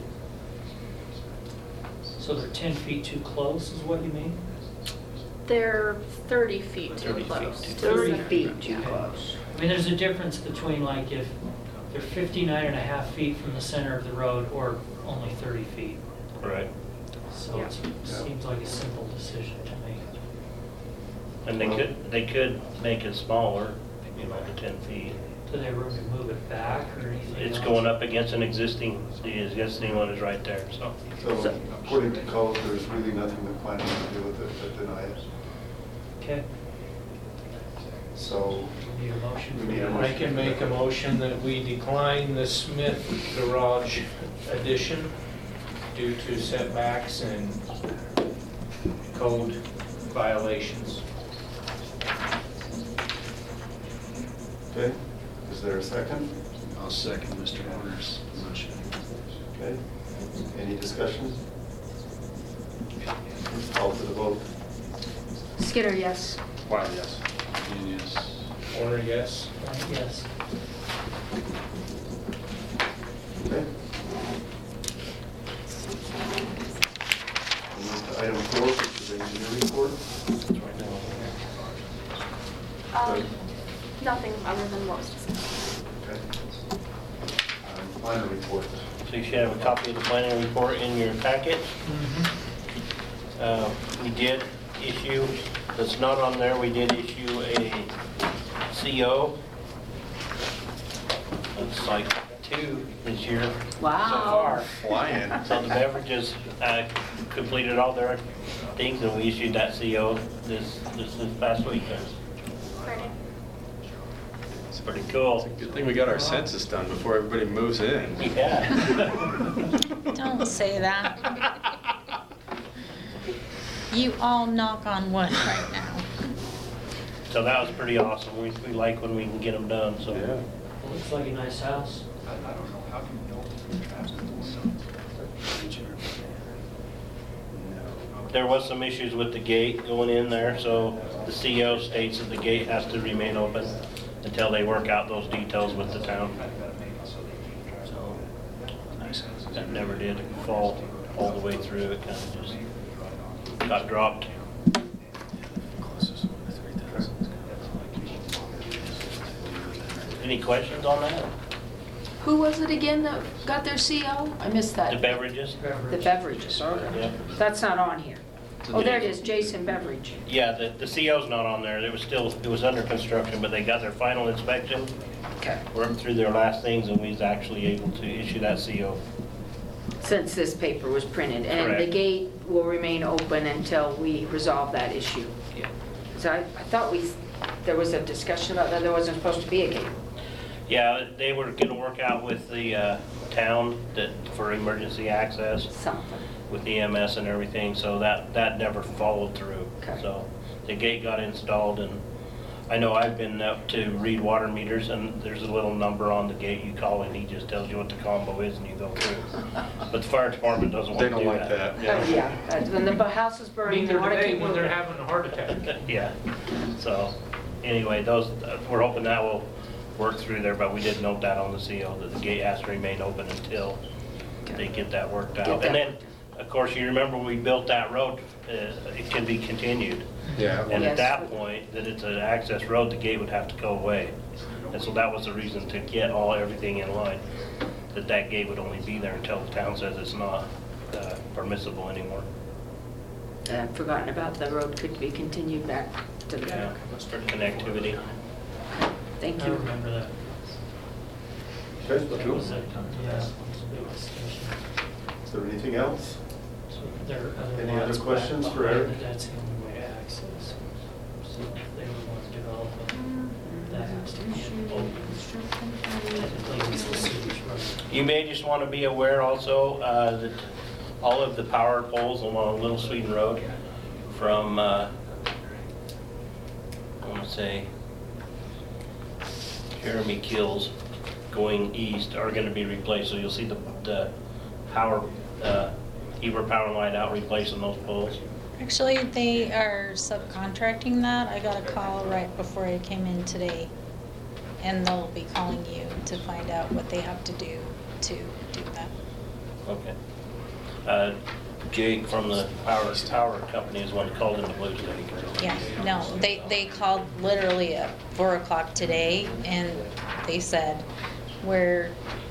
So they're ten feet too close, is what you mean? They're thirty feet too thirty feet close. too thirty feet too close. I mean, there's a difference between like if they're fifty-nine and a half feet from the center of the road or only thirty feet. Right. So it seems like a simple decision to me. And they could, they could make it smaller, you know, to ten feet. Do they have room to move it back or anything It's else? going up against an existing, the existing one is right there, so. So according to code, there's really nothing the planning can do with it but deny it. Okay, So we need a motion for We need a that. I can make a motion that we decline the Smith Garage addition due to setbacks and code violations. okay, is there a second? I'll second Mister Warner's motion. Okay, any discussion? Call for the vote. Skinner, yes. Wow, yes. Yes. Warner, yes? Right, yes. Okay. Move to item four, which is engineering report. Um, nothing other than what was discussed. Okay. Um, Planner report. So you should have a copy of the planning report in your packet. Uh, We did issue, that's not on there, we did issue a C O. Looks like two this year so far. Flying. So the beverages uh, completed all their things and we issued that C O this, this this past weekend. Friday. It's pretty cool. Good thing we got our census done before everybody moves in. Yeah. Don't say that. You all knock on wood right now. So that was pretty awesome. We, we like when we can get them done, so. Yeah. It looks like a nice house. There was some issues with the gate going in there, so the C O states that the gate has to remain open until they work out those details with the town. So that never did fall all the way through. It kind of just got dropped. Any questions on that? Who was it again that got their C O? I missed The that. beverages? The beverages, okay. Yeah. That's not on here. Oh, there it is, Jason Beverage. Yeah, the, the C O's not on there. It was still, it was under construction, but they got their final inspection. Okay. Worked through their last things and we was actually able to issue that C O. Since this paper was printed. And the Correct. gate will remain open until we resolve that issue. Yeah. So I, I thought we, there was a discussion about that there wasn't supposed to be a gate. Yeah, they were gonna work out with the uh, town that, for emergency access Something. with E M S and everything, so that, that never followed through. Okay. So the gate got installed and I know I've been up to read water meters and there's a little number on the gate you call and he just tells you what the combo is and you go through. But the fire department doesn't want They to do don't that. like that. Uh, Yeah, uh, when the bu- house is burning, they Neither do want to they keep when they're moving. having a heart attack. Yeah, so anyway, those, uh, we're hoping that will work through there, but we did note that on the C O, that the gate has to remain open until they get that worked Get out. that And then, worked of course, you remember we built that road, uh, it can be continued. Yeah. And Yes. at that point, that it's an access road, the gate would have to go away. And so that was the reason to get all, everything in line, that that gate would only be there until the town says it's not uh, permissible anymore. I've forgotten about the road could be continued back to the Yeah, back. for connectivity. Thank I you. remember that. Okay, That cool. was a, yeah, it was a big discussion. Is there anything else? So there are other Any other lots questions back for behind Eric? it, that's the only way to access. So if they would want to develop it, that has to be open. Technically, it's the city's road. You may just want to be aware also uh, that all of the power poles along Little Sweden Road from, uh, I want to say, Jeremy Kills going east are going to be replaced. So you'll see the, the power, uh, Heber power line out replacing those poles. Actually, they are subcontracting that. I got a call right before I came in today. And they'll be calling you to find out what they have to do to do that. Okay. Uh, Jake from the power, power company is one that called in the Blue today. Yeah, no, they, they called literally at four o'clock today and they said, we're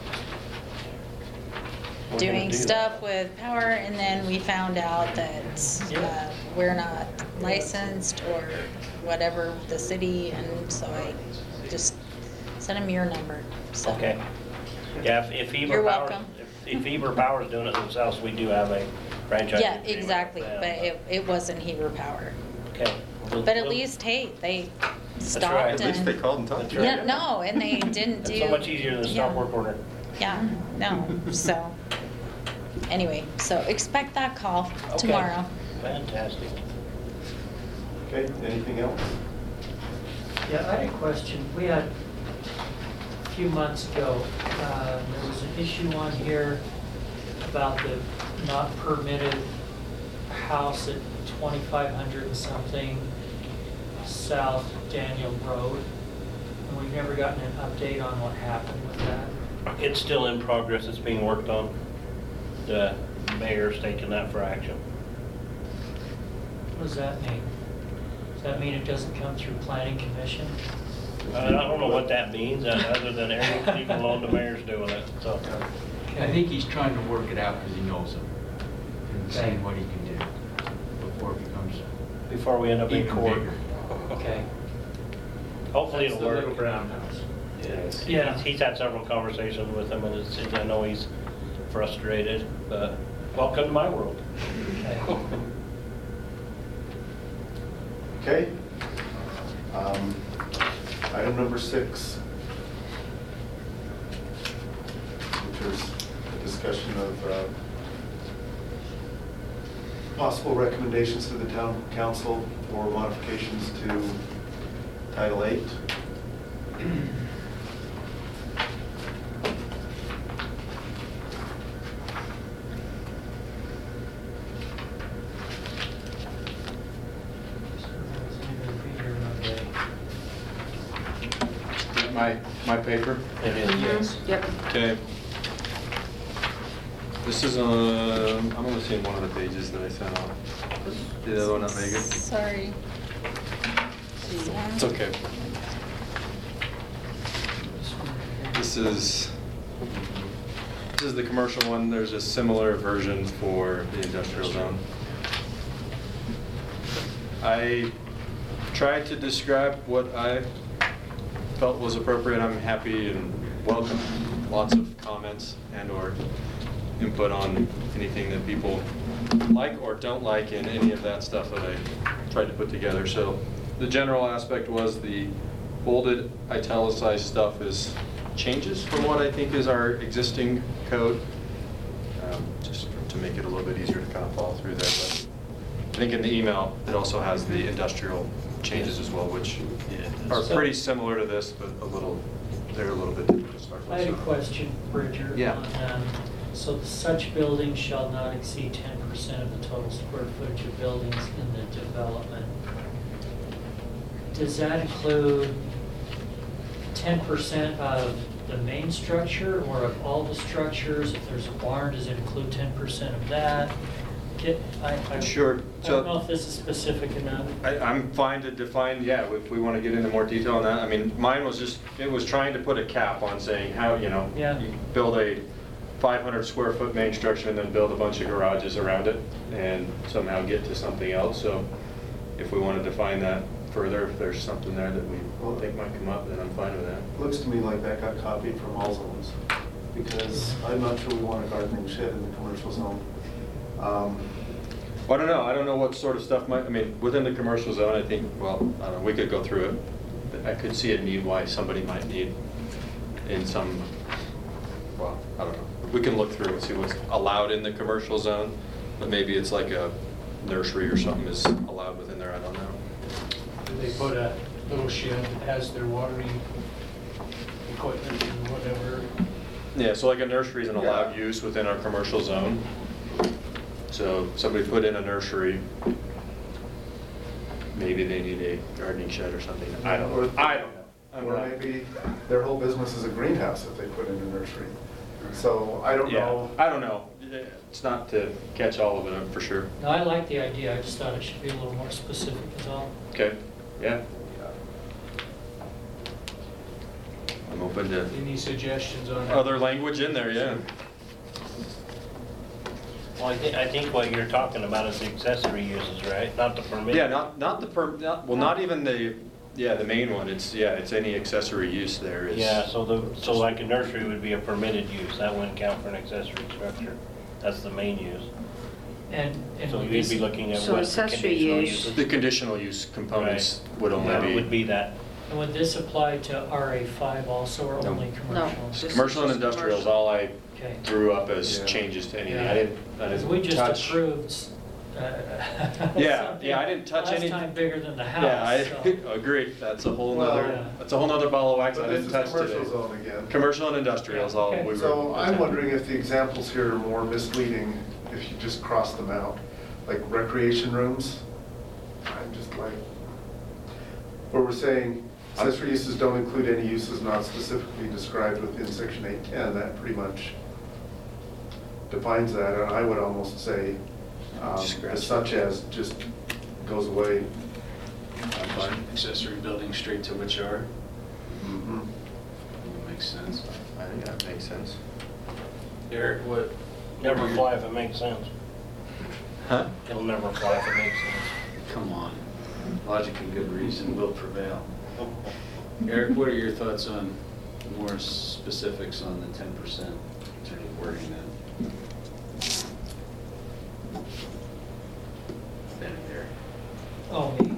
We're gonna doing do stuff with power and then we found out that uh, we're not licensed or whatever, the city, and so I just sent them your number, so. Okay. Yeah, if- if Heber You're Power, welcome. if- if Heber Power's doing it themselves, we do have a franchise. Yeah, agreement exactly, with them. but it, it wasn't Heber Power. Okay. We'll- But at we'll- least, hey, they right. stopped At least they and, called and talked That's to you. right. yeah, no, and they didn't do. It's so much easier than a stop yeah. work order. Yeah, no, so, anyway, so expect that call Okay. tomorrow. Fantastic. Okay, anything else? Yeah, I had a question. We had, a few months ago, uh, there was an issue on here about the not permitted house at twenty-five hundred and something South Daniel Road. And we've never gotten an update on what happened with that. It's still in progress, it's being worked on. The mayor's taking that for action. What does that mean? Does that mean it doesn't come through planning commission? Uh, I don't know what that means, uh, other than every, leave alone the mayor's doing it, so. I think he's trying to work it out because he knows him and seeing what he can do before it becomes Before we end up in even court. bigger. Okay. Hopefully That's it'll the work. little brown house. Yes. Yeah. He's- He's had several conversations with him, and it's, I know he's frustrated, but welcome to my world. Okay. Okay. Um, Item number six, which is a discussion of uh, possible recommendations to the town council for modifications to Title eight. My, my paper? It is, yes. Yep. Okay. This is, um, I'm only seeing one of the pages that I sent off. Did the other one not make it? Sorry. It's okay. This is, this is the commercial one. There's a similar version for the industrial zone. I tried to describe what I felt was appropriate. I'm happy and welcome lots of comments and/or input on anything that people like or don't like and any of that stuff that I tried to put together. So the general aspect was the bolded italicized stuff is changes from what I think is our existing code, um, just to make it a little bit easier to kind of follow through there. But I think in the email, it also has the industrial changes as well, which are pretty similar to this, but a little, they're a little bit different to start with. I had a so. question, Bridger. Yeah. on, um, So such buildings shall not exceed ten percent of the total square footage of buildings in the development. Does that include ten percent of the main structure or of all the structures? If there's a barn, does it include ten percent of that? Get- I, I. Sure. I So- don't know if this is specific enough. I, I'm fine to define, yeah, if we want to get into more detail on that. I mean, mine was just, it was trying to put a cap on saying how, you know, Yeah. you build a five hundred square foot main structure and then build a bunch of garages around it and somehow get to something else. So if we want to define that further, if there's something there that we think might come up, then I'm fine with that. Looks to me like that got copied from all zones, because I'm not sure we want a gardening shed in the commercial zone. Um, I don't know, I don't know what sort of stuff might, I mean, within the commercial zone, I think, well, I don't know, we could go through it. But I could see a need why somebody might need in some, well, I don't know. We can look through and see what's allowed in the commercial zone, but maybe it's like a nursery or something is allowed within there, I don't know. Do they put a little shed that has their watering equipment and whatever? Yeah, so like a nursery is an allowed Yeah. use within our commercial zone. So if somebody put in a nursery, maybe they need a gardening shed or something. I don't know. I don't know. I'm Or not- maybe their whole business is a greenhouse if they put in a nursery. So I don't Yeah, know. I don't know. It's not to catch all of it, for sure. No, I like the idea, I just thought it should be a little more specific is all. Okay, yeah. I'm open to Any suggestions on that? other language in there, yeah. Well, I think, I think what you're talking about is the accessory uses, right? Not the permitted. Yeah, not, not the, per. not- well, not even the, yeah, the main one. It's, yeah, it's any accessory use there is. Yeah, so the, so like a nursery would be a permitted use, that wouldn't count for an accessory structure. That's the main use. And, and So would you'd this- be looking at So what accessory conditional use- uses. The conditional use components would Yeah, only would be, be that. And would this apply to R A five also, or No. only commercial? Just- commercial and just industrial is commercial. all I Okay. drew up as Yeah. changes to anything. Yeah. I didn't, I Because we didn't just touch. approved, uh, Yeah, something yeah, I didn't touch any- Last time bigger than the house. Yeah, so- I agree. That's a whole Well, nother, Yeah. that's a whole nother ball of wax I But this didn't is touch commercial today. zone again. Commercial and industrial is all Okay. we were. So I'm wondering if the examples here are more misleading if you just cross them out. Like recreation rooms, I'm just like, where we're saying accessory uses don't include any uses not specifically described within section eight ten, that pretty much defines that, and I would almost say, um, Just scratch the such as just goes away. I'm fine. Accessory building straight to which are, Mhm. makes sense. I think that makes sense. Eric, what? Never fly if it makes sense. Huh? It'll never fly if it makes sense. Come on. Logic and good reason will prevail. Eric, what are your thoughts on more specifics on the ten percent in terms of wording that? Then there. Oh, me.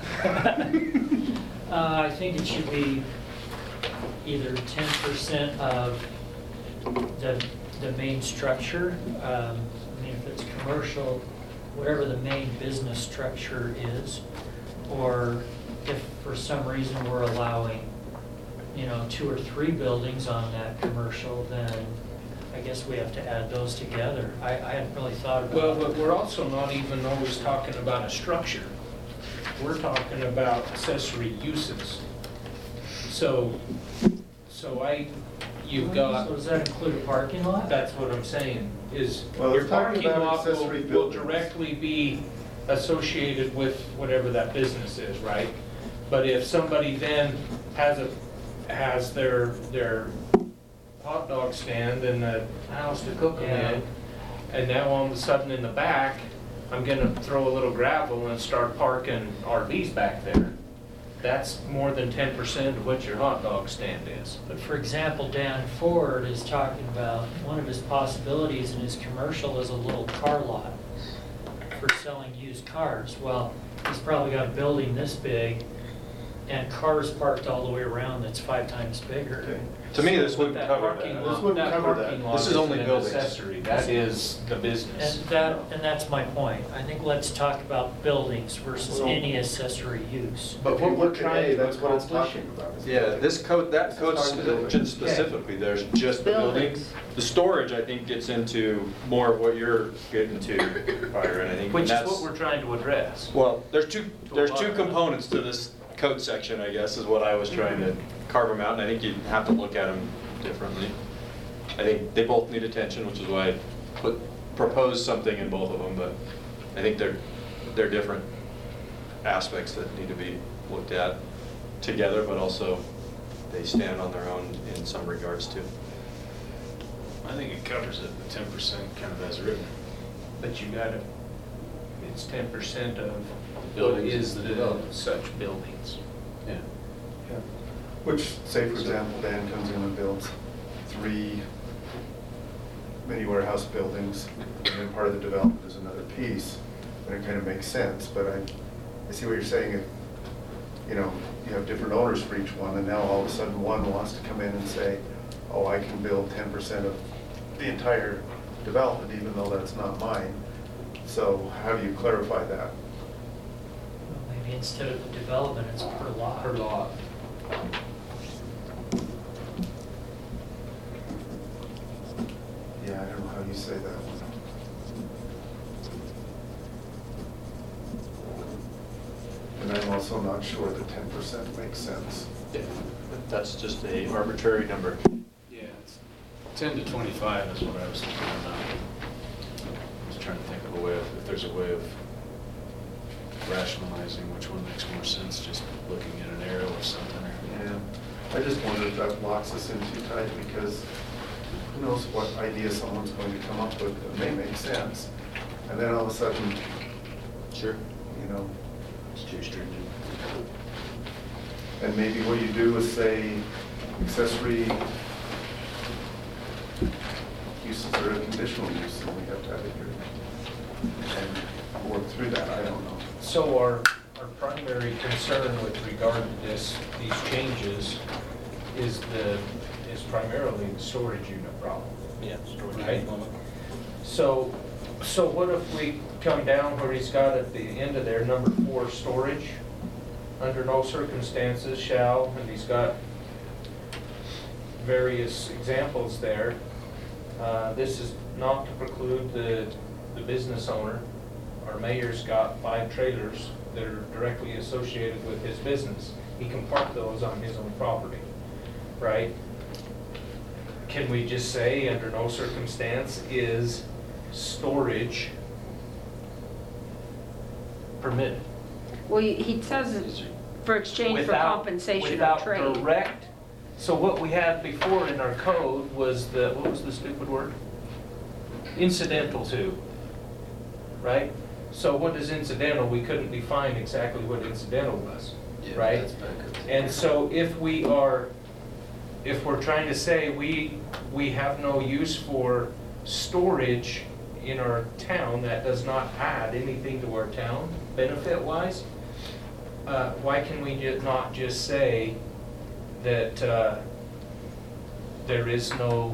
Uh, I think it should be either ten percent of the, the main structure. Um, I mean, if it's commercial, whatever the main business structure is, or if for some reason we're allowing, you know, two or three buildings on that commercial, then I guess we have to add those together. I, I hadn't really thought about it. Well, but we're also not even always talking about a structure. We're talking about accessory uses. So, so I, you've got, So does that include a parking lot? that's what I'm saying, is Well, your it's talking parking about lot will, accessory will buildings. directly be associated with whatever that business is, right? But if somebody then has a, has their, their hot dog stand and a house to cook them Yeah. in, and now all of a sudden in the back, I'm gonna throw a little gravel and start parking R Vs back there. That's more than ten percent of what your hot dog stand is. But for example, Dan Ford is talking about, one of his possibilities in his commercial is a little car lot for selling used cars. Well, he's probably got a building this big and cars parked all the way around that's five times bigger. Okay. To me, this But wouldn't that cover parking that. lot- This wouldn't that cover that. parking lot This is only isn't an buildings. accessory. That is the business. And that, and that's my point. I think let's talk about buildings versus Well- any accessory use. But If you what we're look at trying A, to that's what it's accomplish- talking about. is Yeah, building. this code, that This code is talking buildings. mentions specifically, there's just the building. Buildings. The storage, I think, gets into more of what you're getting to, Byron, I think. Which and is that's- what we're trying to address. Well, there's two, there's two lot. components to this code section, I guess, is what I was trying to carve them out, and I think you have to look at them differently. I think they both need attention, which is why I put, proposed something in both of them, but I think they're, they're different aspects that need to be looked at together, but also they stand on their own in some regards too. I think it covers it, the ten percent kind of as written. But you gotta, it's ten percent of what Buildings is and the development. such buildings. Yeah. Yeah. Which, say for example, Dan comes in and builds three mini warehouse buildings, and then part of the development is another piece, and it kind of makes sense, but I, I see what you're saying. If, you know, you have different owners for each one, and now all of a sudden one wants to come in and say, oh, I can build ten percent of the entire development, even though that's not mine. So how do you clarify that? Well, maybe instead of the development, it's per lot. Per lot. Yeah, I don't know how you say that one. And I'm also not sure that ten percent makes sense. Yeah, that's just a arbitrary number. Yeah, it's ten to twenty-five is what I was thinking about. I was trying to think of a way of, if there's a way of rationalizing which one makes more sense, just looking at an arrow or something. Yeah, I just wonder if that locks us in too tight, because who knows what idea someone's going to come up with that may make sense. And then all of a sudden, Sure. you know, It's too stringent. and maybe what you do is say accessory uses are a conditional use, and we have to have it here. And work through that, I don't know. So our, our primary concern with regard to this, these changes is the, is primarily the storage unit problem. Yeah, storage Right. unit. So, so what if we come down where he's got at the end of there, number four, storage? Under no circumstances shall, and he's got various examples there. Uh, This is not to preclude the, the business owner. Our mayor's got five trailers that are directly associated with his business. He can park those on his own property, right? Can we just say, under no circumstance is storage permitted? Well, he he says it's for exchange for Without- compensation or Without trade. direct, so what we had before in our code was the, what was the stupid word? Incidental to, right? So what is incidental? We couldn't define exactly what incidental was, Yeah, right? that's back up to- And so if we are, if we're trying to say we, we have no use for storage in our town that does not add anything to our town benefit-wise, uh, why can we ju- not just say that uh, there is no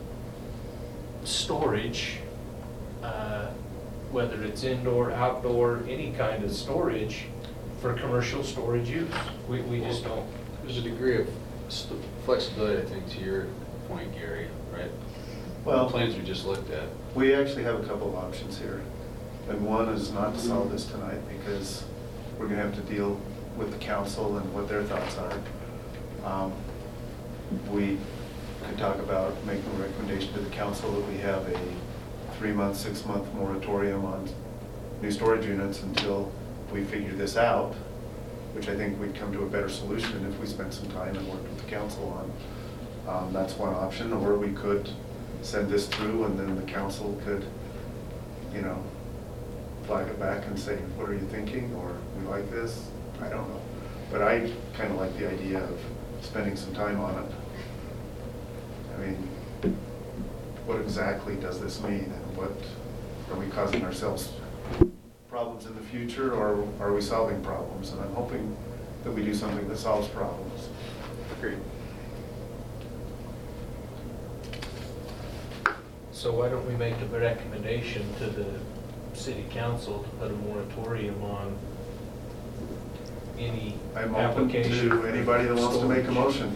storage, uh, whether it's indoor, outdoor, any kind of storage for commercial storage use? We, we just don't. There's a degree of st- flexibility, I think, to your point, Gary, right? Well- The plans we just looked at. We actually have a couple of options here. And one is not to solve this tonight, because we're gonna have to deal with the council and what their thoughts are. Um, We could talk about making a recommendation to the council that we have a three-month, six-month moratorium on new storage units until we figure this out, which I think we'd come to a better solution if we spent some time and worked with the council on. Um, That's one option, or we could send this through and then the council could, you know, flag it back and say, what are you thinking, or we like this? I don't know. But I kind of like the idea of spending some time on it. I mean, what exactly does this mean, and what, are we causing ourselves problems in the future, or are we solving problems? And I'm hoping that we do something that solves problems. Agreed. So why don't we make a recommendation to the city council to put a moratorium on any I'm open application? to anybody that wants to make a motion.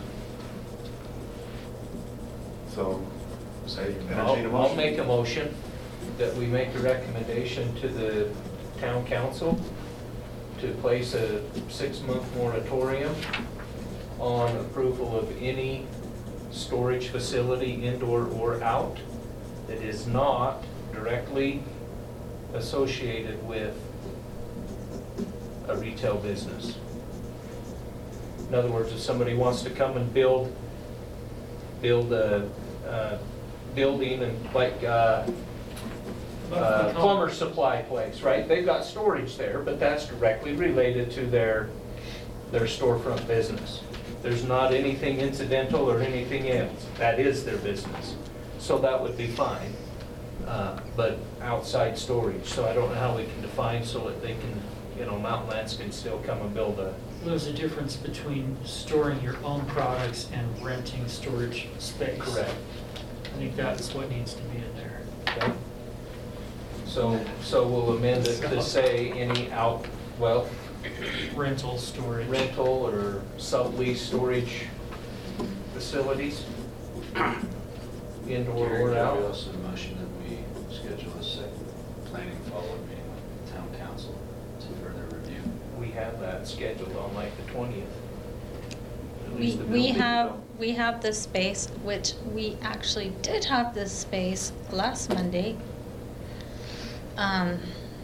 So, say, entertain a I'll, motion. I'll make a motion that we make a recommendation to the town council to place a six-month moratorium on approval of any storage facility, indoor or out, that is not directly associated with a retail business. In other words, if somebody wants to come and build, build a, a building and like uh, uh, plumber supply place, right? They've got storage there, but that's directly related to their, their storefront business. There's not anything incidental or anything else. That is their business. So that would be fine. Uh, but outside storage, so I don't know how we can define so that they can, you know, Mountain Lands can still come and build a. There's a difference between storing your own products and renting storage space. Correct. I think that's what needs to be in there. Okay. So, so we'll amend it to say any out, well, Rental storage. rental or sublease storage facilities, indoor Gary, or could we out. also motion that we schedule a second planning follow-up meeting with town council to further review? We have that scheduled on like the twentieth. We, we have, we have this space, which we actually did have this space last Monday. Um,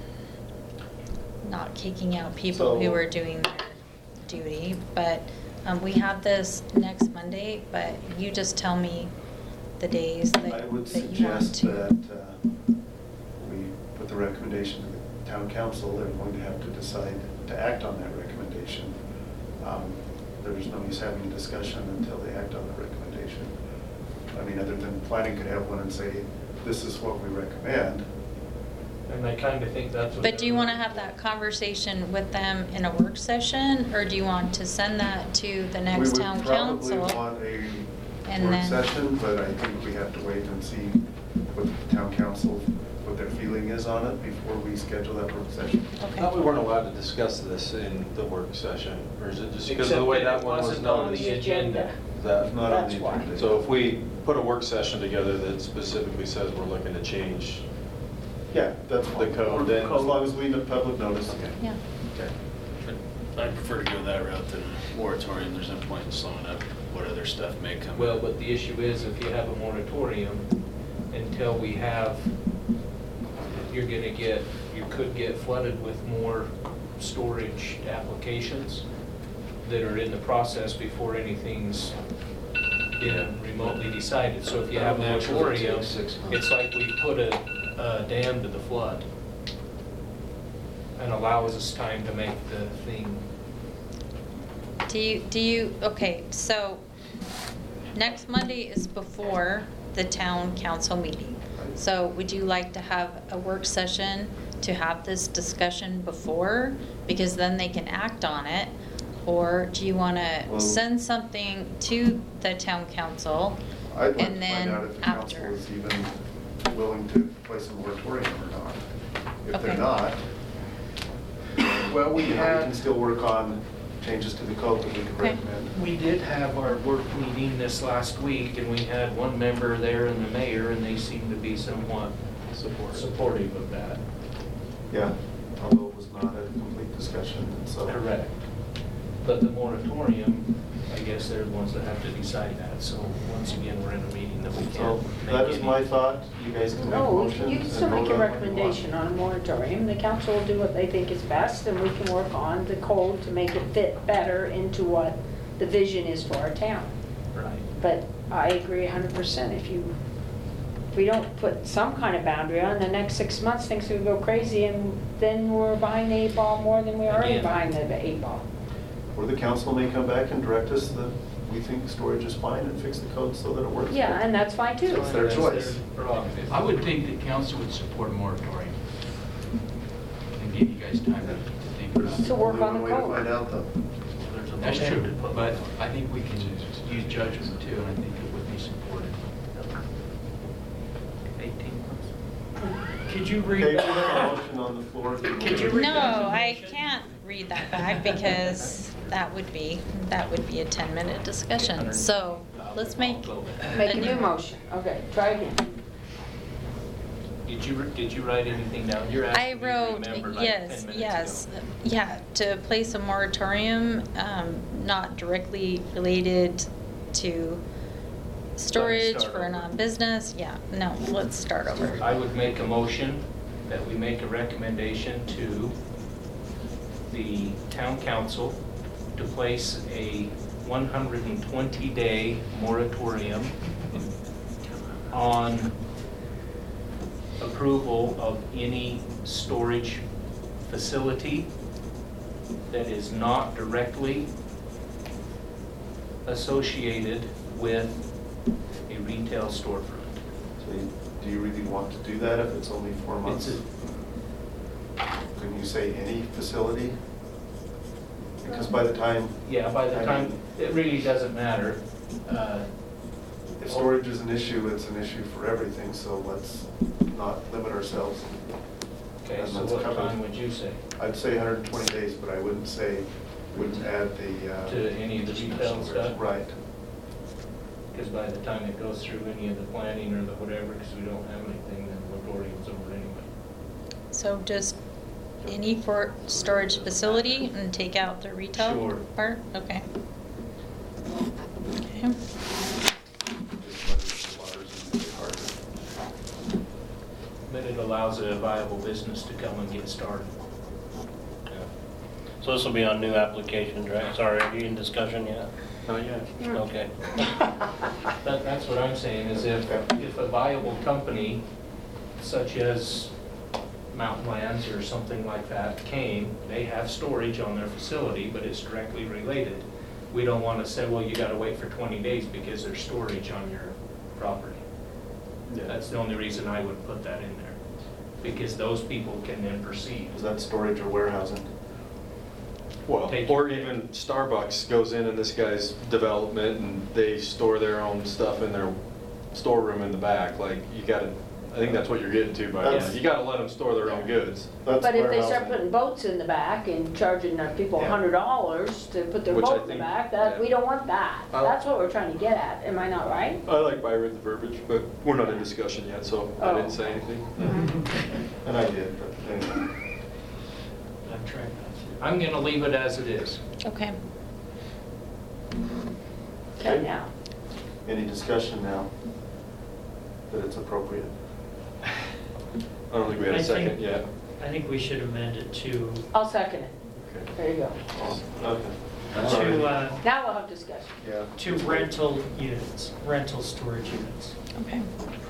not kicking out people who So- were doing their duty, but, um, we have this next Monday, but you just tell me the days that, I would that you want suggest to. that uh, we put the recommendation to the town council. They're going to have to decide to act on that recommendation. Um, There's no use having a discussion until they act on the recommendation. I mean, other than planning could have one and say, this is what we recommend. And I kind of think that's what. But do you want to have that conversation with them in a work session, or do you want to send that to the next town council? We would probably want a and work then- session, but I think we have to wait and see what the town council, what their feeling is on it before we schedule that work session. I Okay. thought we weren't allowed to discuss this in the work session, or is it just because of the Except way that that it one was wasn't on noticed? the agenda. Is that- It's not on the That's why. agenda. So if we put a work session together that specifically says we're looking to change, Yeah, that's The fine. code, Or then- As long as we know public notice. Yeah. I prefer to go that route than moratorium. There's no point in slowing up what other stuff may come. Well, but the issue is if you have a moratorium, until we have, you're gonna get, you could get flooded with more storage applications that are in the process before anything's been remotely decided. So if you have a Naturally, it moratorium, takes six months. it's like we put a, a dam to the flood and allows us time to make the thing. Do you, do you, okay, so next Monday is before the town council meeting. So would you like to have a work session to have this discussion before? Because then they can act on it. Or do you want Well- to send something to the town council I'd like to and find then out if the council after? is even willing to place a moratorium or not. If they're Okay. not, Well, we you know, we had. can still work on changes to the code that we can Okay. recommend. We did have our work meeting this last week, and we had one member there and the mayor, and they seemed to be somewhat supportive of that. Yeah, although it was not a complete discussion, so. Correct. But the moratorium, I guess they're the ones that have to decide that, so once again, we're in a meeting that we So can't. that make is any- my thought. You guys can make No, motions. you can and still make vote a on what you want. recommendation on a moratorium. The council will do what they think is best, and we can work on the code to make it fit better into what the vision is for our town. Right. But I agree a hundred percent. If you, if we don't put some kind of boundary on, the next six months, things will go crazy, and then we're behind the eight ball more than we are already Again. behind the eight ball. Or the council may come back and direct us that we think storage is fine and fix the code so that it works. Yeah, and that's fine too. It's their That's choice. prerogative. I would think that council would support a moratorium and give you guys time to to think about it. To work Only on the one way to code. find out though. That's true, but I think we can use judgment too, and I think it would be supported. eighteen months. Could you read Okay, we have a that? motion on the floor. Could you read No, that? I can't read that back because that would be, that would be a ten-minute discussion. So let's make. Make a new motion. Okay, try again. Did you, did you write anything down? You're I asking me to wrote, remember like yes, ten minutes yes, ago. yeah, to place a moratorium, um, not directly related to storage start for a over. non-business, yeah, no, let's start over. I would make a motion that we make a recommendation to the town council to place a one hundred twenty day moratorium on approval of any storage facility that is not directly associated with a retail storefront. So you- do you really want to do that if it's only four months? It's Can you say any facility? Because by the time, Yeah, by the I time, mean- it really doesn't matter. Uh, if storage is an issue, it's an issue for everything, so let's not limit ourselves. Okay, And so that's what covered. time would you say? I'd say one hundred twenty days, but I wouldn't say, wouldn't add the. uh, To any of the retail stuff? Right. Because by the time it goes through any of the planning or the whatever, because we don't have anything, then moratorium's over anyway. So just any for storage facility and take out the retail Sure. part? Okay. Okay. Just let the waters and make it harder. But it allows a viable business to come and get started. Yeah. So this will be on new applications, right? Sorry, are you in discussion yet? Not yet. Okay. That, that's what I'm saying, is if, if a viable company such as Mountain Lands or something like that came, they have storage on their facility, but it's directly related. We don't want to say, well, you gotta wait for twenty days because there's storage on your property. Yeah. That's the only reason I would put that in there, because those people can then proceed. Is that storage or warehousing? Well, Take or your- even Starbucks goes in in this guy's development and they store their own stuff in their storeroom in the back. Like, you gotta, I think that's what you're getting to by That's- that. You gotta let them store their own goods. That's But if they start warehousing. putting boats in the back and charging their people a Yeah. hundred dollars to put their Which I boat in the think- back, that, we yeah. don't want that. I- That's what we're trying to get at, am I not right? I like Byron's verbiage, but we're not in discussion yet, so I Oh. didn't say anything. And I did, but anyway. I'm trying not to. I'm gonna leave it as it is. Okay. Okay, now. Any discussion now that it's appropriate? I don't think we had I a second think- yet. I think we should amend it to, I'll second it. Okay. There you go. Okay. to, uh, Now we'll have discussion. Yeah. to rental units, rental storage units. Okay.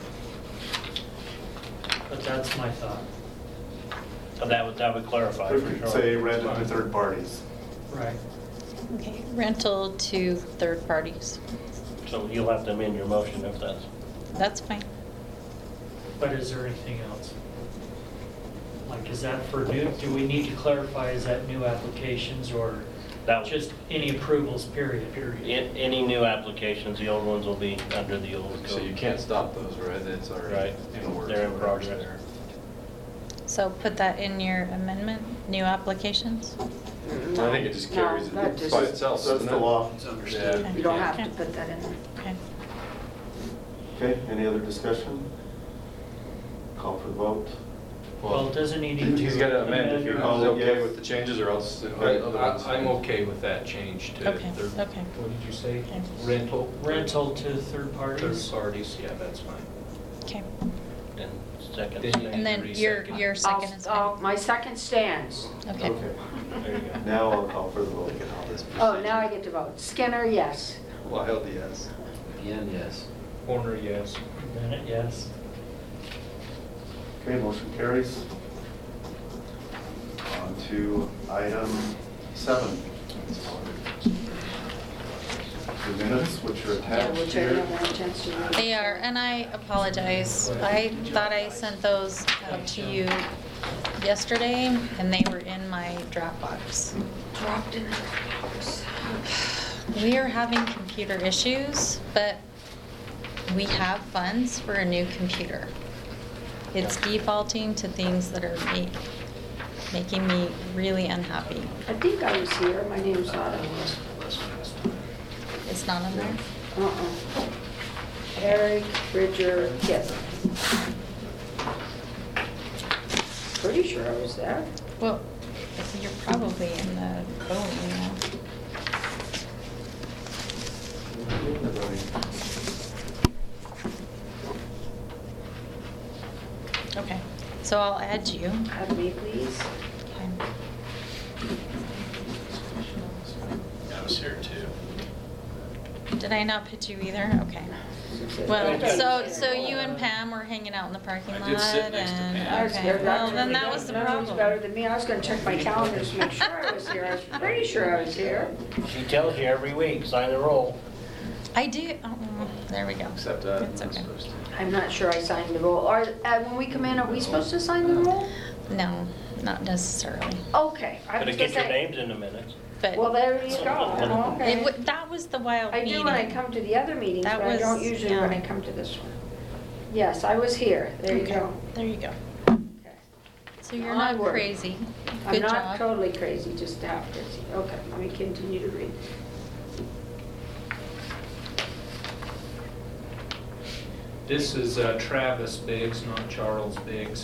But that's my thought. So that would, that would clarify We for could sure. say rented to third parties. Right. Okay, rental to third parties. So you'll have to amend your motion if that's, That's fine. But is there anything else? Like, is that for new, do we need to clarify, is that new applications or that, just any approvals, period? a- any new applications, the old ones will be under the old code. So you can't stop those, right? It's already Right. in the works. They're in whatever's progress. there. So put that in your amendment, new applications? I think it just No, carries that it just- by itself, That's doesn't the it? law. It's understood. Yeah. You don't have Okay. to put that in there. Okay. Okay, any other discussion? Call for the vote. Well, doesn't he need to? He's got to amend if he's Oh, okay yes. with the changes or else. the I- other ones- I- I'm okay with that change to Okay, third. okay. What did you say? Okay. Rental? Rental to third Third parties? parties, yeah, that's fine. Okay. And second. Then you And then need to your, re-second. your I'll- second is I'll- fine? My second stands. Okay. There you go. Now I'll call for the vote. Look at all this Oh, now I precision. get to vote. Skinner, yes. Wild, yes. Again, yes. Corner, yes. Bennett, yes. Okay, motion carries. On to item seven. The minutes, which are Yeah, attached which I here. haven't had a chance to read. They are, and I apologize. I thought I sent those out to you yesterday, and they were in my Dropbox. Dropped in the box. We are having computer issues, but we have funds for a new computer. It's defaulting to things that are ma- making me really unhappy. I think I was here. My name's not on this. It's not on there? Uh-uh. Eric Bridger Kip. Pretty sure I was there. Well, you're probably in the phone email. So I'll add you. Add me, please. Okay. I was here too. Did I not put you either? Okay. Well, so, so you and Pam were hanging out in the parking I lot? did sit next to and- Pam. I was Okay, scared well, not then to. that was the None of it's better problem. than me. I was gonna check my calendar to make sure I was here. I was pretty sure I was here. She tells you every week, sign the roll. I do, oh, there we go. Except that. It's okay. I'm not sure I signed the roll. Are, uh, when we come in, are we supposed to sign the roll? No, not necessarily, Okay. I Gotta was get gonna your say- names in a minute. but Well, there you go. it, Okay. wa- that was the wild I meeting. do when I come to the other meetings, That but I don't was- usually when yeah. I come to this one. Yes, I was here. There you Okay, go. There you go. Okay. So you're Onward. not crazy. I'm Good not job. totally crazy, just half crazy. Okay, let me continue to read. This is uh, Travis Biggs, not Charles Biggs.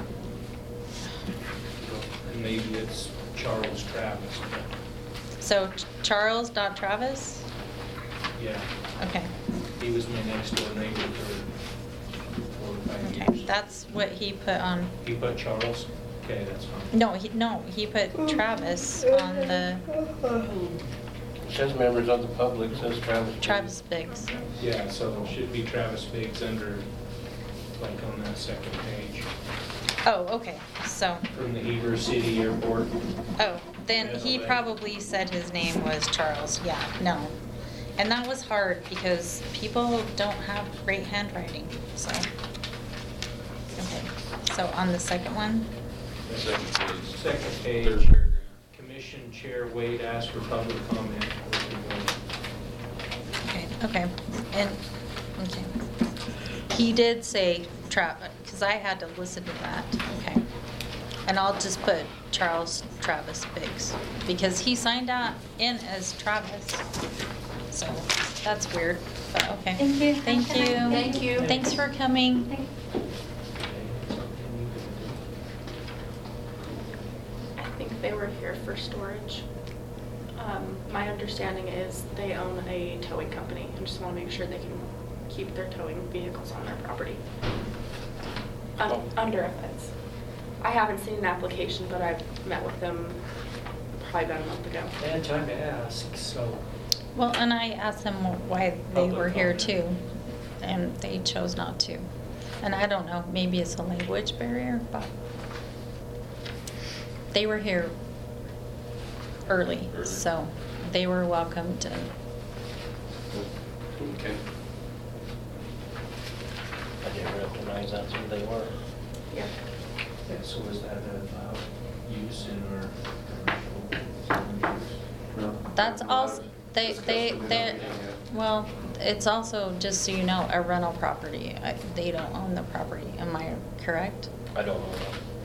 And maybe it's Charles Travis, but So Ch- Charles dot Travis? yeah, Okay, he was my next door neighbor for four or five okay, years. that's what he put on, He put Charles? Okay, that's fine. no, he, no, he put Travis on the It says members of the public, it says Travis. Travis Biggs. Yeah, so it should be Travis Biggs under, like on that second page, Oh, okay, so, from the Heber City Airport. oh, then he Yeah. probably said his name was Charles, yeah, no. And that was hard because people don't have great handwriting, so. Okay, so on the second one, Second page. Second Third page, paragraph. Commission Chair Wade asked for public comment. okay, okay, and, okay. He did say Travis, because I had to listen to that, okay. And I'll just put Charles Travis Biggs, because he signed out in as Travis. So, that's weird, but okay. Thank you. Thank you. Thank you. Thanks for coming. I think they were here for storage. Um, My understanding is they own a towing company and just want to make sure they can keep their towing vehicles on their property. Un- Oh. Under a fence. I haven't seen an application, but I've met with them probably about a month ago. They had time to ask, so. Well, and I asked them why they Public were here comment. too, and they chose not to. And I don't know, maybe it's a language barrier, but they were here early, Early. so they were welcome to. Okay. I didn't recognize that's who they were. Yeah. Yeah, so is that allowed use in our commercial use? No, That's not allowed also, they, discussed they, in the they, meeting yet. well, it's also, just so you know, a rental property. I- They don't own the property, am I correct? I don't know.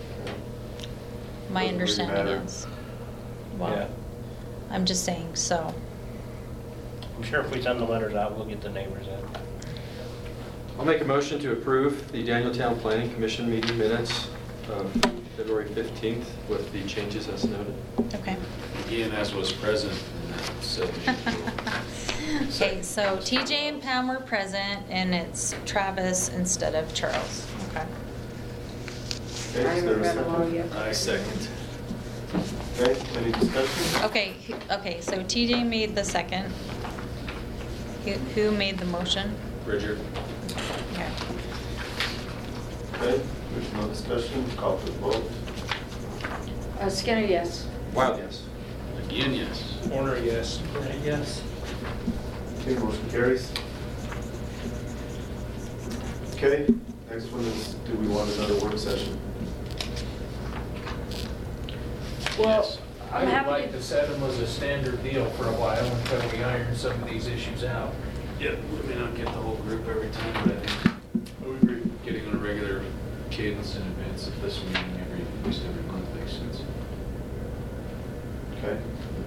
My Doesn't really understanding matter. is. Yeah. Well, I'm just saying, so. I'm sure if we send the letters out, we'll get the neighbors in. I'll make a motion to approve the Danieltown Planning Commission meeting minutes of February fifteenth with the changes as noted. Okay. Again, as was present in that subdivision. Okay, so T J and Pam were present, and it's Travis instead of Charles. Okay. Okay, I is there haven't a read them all second? yet. I second. Okay, any discussion? Okay, who- okay, so T J made the second. Who who made the motion? Bridger? Okay. Okay, there's no discussion, call for the vote. Uh, Skinner, yes. Wild, yes. Again, yes. Warner, yes. Yes. Okay, motion carries. Okay, next one is, do we want another work session? Well, Yes. I'm I would happy like to- to set them as a standard deal for a while until we iron some of these issues out. Yep, we may not get the whole group every time, but I think I would agree. getting on a regular cadence in advance of this meeting every, at least every month makes sense. Okay.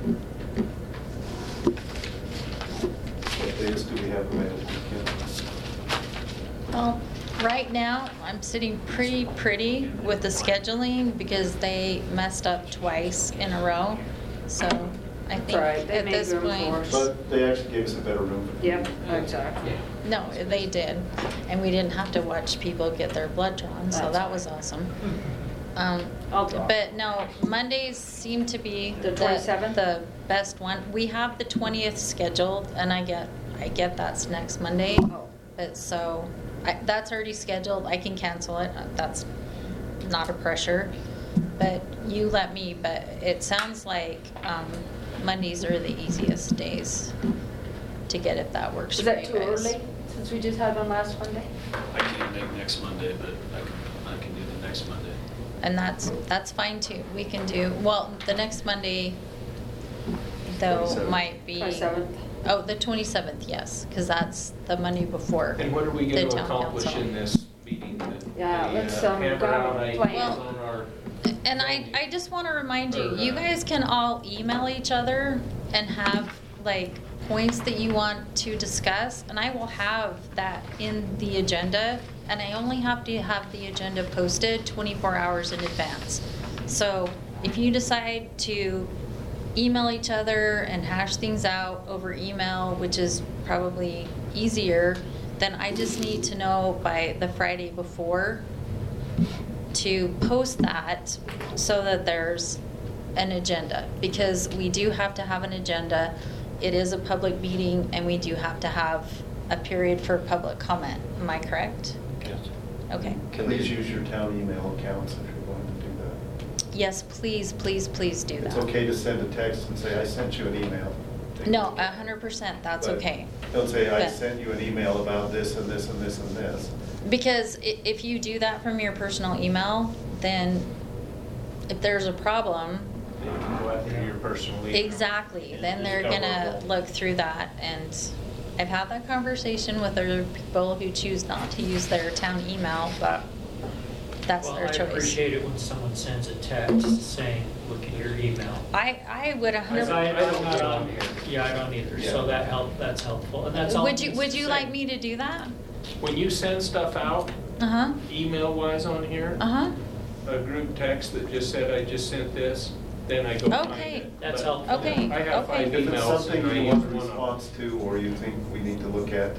What days do we have available, Kim? Well, right now, I'm sitting pretty pretty with the scheduling because they messed up twice in a row. So I That's think right, they at made this room for point. us. But they actually gave us a better room. Yep, exactly. No, they did. And we didn't have to watch people get their blood drawn, so That's that was awesome. Um, I'll draw. But no, Mondays seem to be The twenty-seventh? the best one. We have the twentieth scheduled, and I get, I get that's next Monday. Oh. But so, I, that's already scheduled. I can cancel it. That's not a pressure. But you let me, but it sounds like, um, Mondays are the easiest days to get if that works Is for that you too guys. early, since we just had one last Monday? I can't make next Monday, but I can, I can do the next Monday. And that's, that's fine too. We can do, well, the next Monday, though, twenty-seventh. might be. twenty-seventh? Oh, the twenty-seventh, yes, because that's the Monday before. And what are we the going to town accomplish council. in this meeting? That Yeah, we, let's, uh, um, hammer go have a out ideas plan. on our- And I, I just want to remind you, Or, you uh, guys can all email each other and have like points that you want to discuss, and I will have that in the agenda, and I only have to have the agenda posted twenty-four hours in advance. So if you decide to email each other and hash things out over email, which is probably easier, then I just need to know by the Friday before to post that so that there's an agenda, because we do have to have an agenda. It is a public meeting, and we do have to have a period for public comment. Am I correct? Yes. Okay. Please use your town email accounts if you're going to do that. Yes, please, please, please do that. It's okay to send a text and say, I sent you an email. No, a hundred percent, that's But okay. Don't say, I But- sent you an email about this and this and this and this. Because i- if you do that from your personal email, then if there's a problem, You can go after your personal email. exactly, It's then they're gonna discoverable. look through that. And I've had that conversation with other people who choose not to use their town email, but that's Well, their I choice. appreciate it when someone sends a text saying, look at your email. I, I would a hundred. Because I, I'm not on here. Yeah, I don't either, so Yeah. that help, that's helpful, and that's all. Would it you, needs would to you say. like me to do that? When you send stuff out, Uh-huh, email-wise on here, uh-huh, a group text that just said, I just sent this, then I go find Okay. it. That's But helpful. Okay, I have five okay. If it's emails something and I you use want a one of them. response to, or you think we need to look at,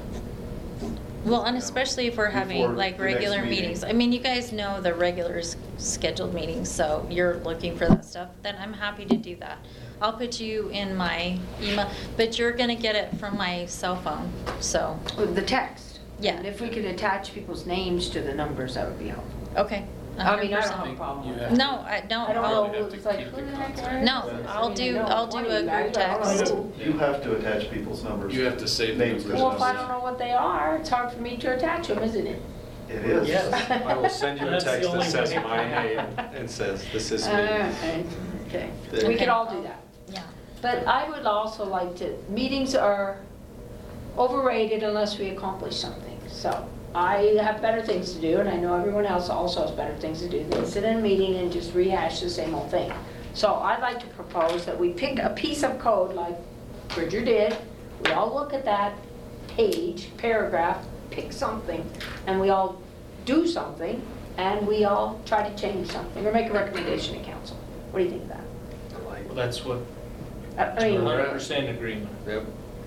Well, and especially if we're Before having like the next regular meeting. meetings. I mean, you guys know the regular s- scheduled meetings, so you're looking for that stuff, then I'm happy to do that. I'll put you in my email, but you're gonna get it from my cell phone, so, With the text? Yeah. And if we could attach people's names to the numbers, that would be helpful. okay. a I mean, I hundred don't have a percent. problem with You that. have- No, I don't, I don't I'll, know, have it's to like, keep who the the heck contact. are no, you? I'll I mean, I do, know I'll one do of a you guys, group but I don't text. know. you have to attach people's numbers. You have to save Names them. to the Well, if I numbers. don't know what they are, it's hard for me to attach them, isn't it? It is. Yes. I will send you a That's the text that only says way. my name and says, this is me. Alright, okay. We Okay. could all do that. Yeah, But I would also like to, meetings are overrated unless we accomplish something. So I have better things to do, and I know everyone else also has better things to do than sit in a meeting and just rehash the same old thing. So I'd like to propose that we pick a piece of code like Bridger did. We all look at that page, paragraph, pick something, and we all do something, and we all try to change something or make a recommendation to council. What do you think of that? Well, that's what, I- I mean, one hundred percent agreement. Yep.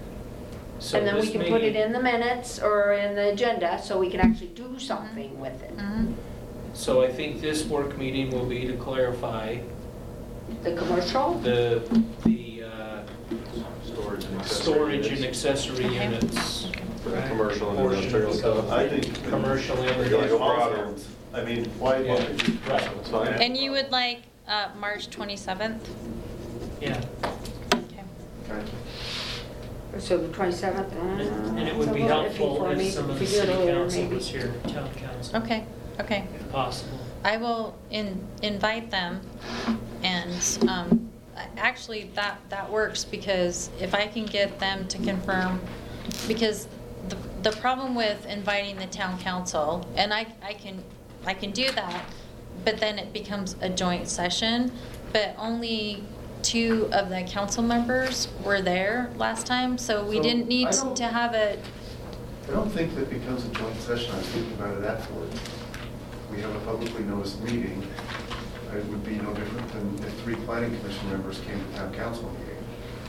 So and then we this can may- put it in the minutes or in the agenda so we can actually do something with it. mhm. So I think this work meeting will be to clarify The commercial? the, the uh, Storage and accessory storage and units. accessory Okay. units. For the commercial and Portion industrial of stuff. I think. Commercial and We're gonna go industrial. broader. I mean, why, Yeah. why? Right. That's fine. And you would like, uh, March twenty-seventh? Yeah, Okay. Okay. So the twenty-seventh? and and it would be helpful if some of the city council was here, town council, Okay, okay. if possible. I will in, invite them, and, um, actually, that, that works, because if I can get them to confirm, because the, the problem with inviting the town council, and I, I can, I can do that, but then it becomes a joint session, but only two of the council members were there last time, so we So, didn't need I don't- to have it. I don't think that becomes a joint session. I was thinking about it afterwards. We have a publicly noticed meeting. It would be no different than if three planning commission members came to town council meeting.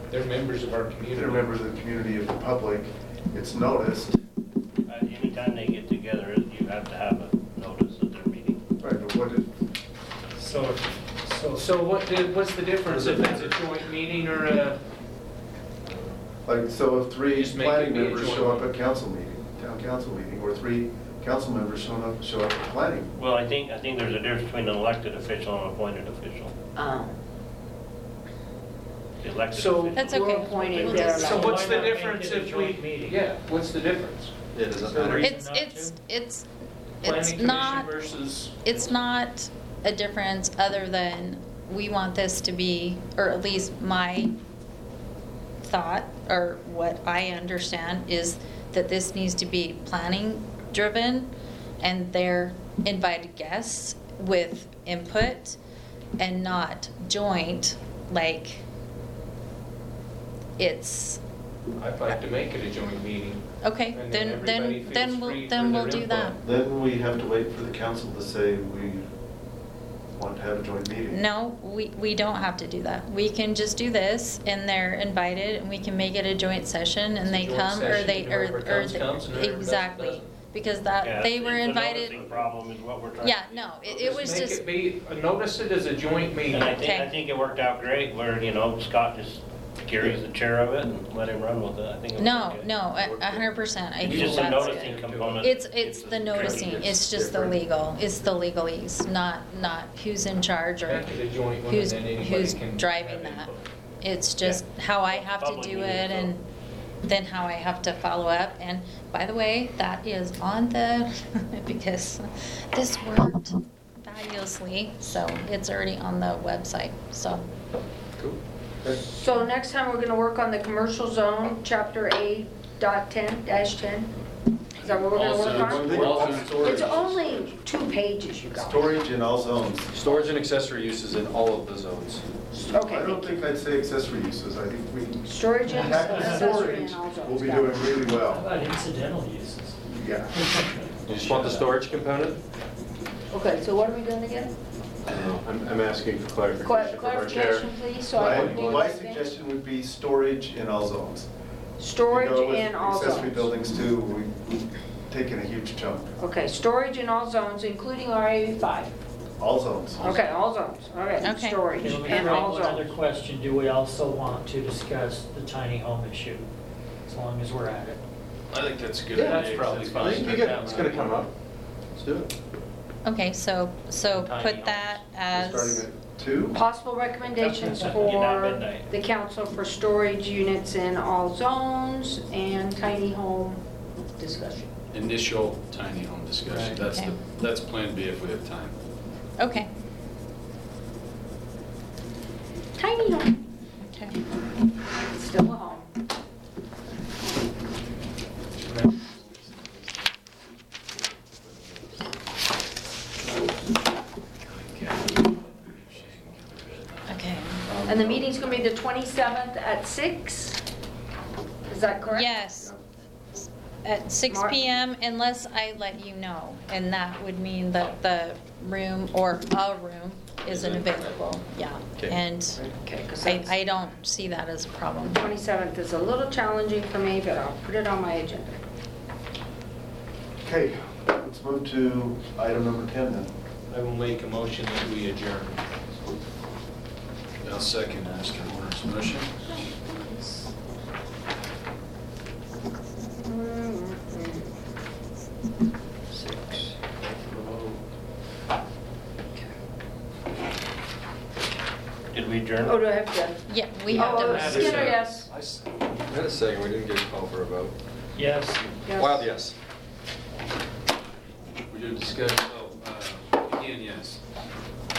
They're members of our community. they're members of the community, of the public, it's noticed. Uh, Anytime they get together, you have to have a notice of their meeting. Right, but what did, So, so, so what, did- what's the difference if it's a joint meeting or a? like, so if three Just make it planning be a members joint show up meeting. at council meeting, town council meeting, or three council members show up, show up at planning. Well, I think, I think there's a difference between an elected official and an appointed official. Um, The elected So- official- That's okay. We're appointing We'll their just- So what's Why the not make difference it a if we? joint meeting? Yeah, what's the difference? It doesn't Is there a matter. reason It's, not it's, to? it's, Planning it's commission not, versus. it's not a difference other than we want this to be, or at least my thought, or what I understand, is that this needs to be planning driven and their invited guests with input and not joint, like it's, I'd like to make it a joint meeting. okay, And then, then everybody then, then feels we'll, free then for we'll their do that. input. Then we have to wait for the council to say we want to have a joint meeting. No, we, we don't have to do that. We can just do this and they're invited and we can make it a joint session and It's a they joint come or session, they, and or, whoever or, comes, they- comes, and whoever doesn't, exactly. doesn't. Because Yeah, that, they were it's a invited, noticing problem is what we're trying. yeah, no, it, it was Make just, it be, notice it as a joint meeting. And I think, I Okay. think it worked out great where, you know, Scott just carries the chair of it and let him run with it. I think it was no, okay. no, a a hundred percent, I It's think just a that's noticing good. component. It's, it's the tricky. noticing, it's just the different. legal, it's the legalese, not, not who's in charge or Make it a joint one, who's, and then anybody who's can driving have that. input. It's just how I have to Public do meeting, it so. and then how I have to follow up. And by the way, that is on the, because this worked fabulously, so it's already on the website, so. Cool. So next time, we're gonna work on the commercial zone, chapter A dot ten dash ten. Is that what we're gonna work on? Also, It's only two pages, you guys. Storage in all zones. storage and accessory uses in all of the zones. Okay, I don't thank you. think I'd say accessory uses, I think we, Storage and tackle accessory storage, and all zones. we'll be Got it. doing really How well. about incidental uses? Yeah. You just want the storage component? Okay, so what are we doing again? I'm, I'm asking for Clar- clarification from our chair. Clarification, please, so I My, can. my suggestion would be storage in all zones. Storage We go with in all Accessory zones. buildings too, we've taken a huge chunk. Okay, storage in all zones, including R eighty-five. All zones. Okay, all zones, all right, Okay. storage Okay, let me in bring all one other zones. question. Do we also want to discuss the tiny home issue, as long as we're at it? I think that's a good Yeah, idea. that's probably 'cause fine. I think you get- it's gonna come up. Let's do it. Okay, so, so Tiny put that We're starting as, at two. Possible recommendations That's getting out for midnight. the council for storage units in all zones and tiny home discussion. Initial tiny home discussion, Right. that's Okay. the, that's plan B if we have time. okay, Tiny home, okay. still a home. Okay. And the meeting's gonna be the twenty-seventh at six? Is that correct? Yes, at six Mar- P M unless I let you know, and that would mean that the room or a room isn't available, yeah. Okay. And Okay, because I, that's, I don't see that as a problem. twenty-seventh is a little challenging for me, but I'll put it on my agenda. Okay, let's move to item number ten then. I will make a motion that we adjourn. I'll second Mister Warner's motion. Six. Did we adjourn? Oh, do I have to? Yeah, we have Oh, to, Skinner, yes. I s- Wait a second, we didn't get a call for a vote. Yes, Yes. Wild, yes. We did discuss, oh, uh, again, yes.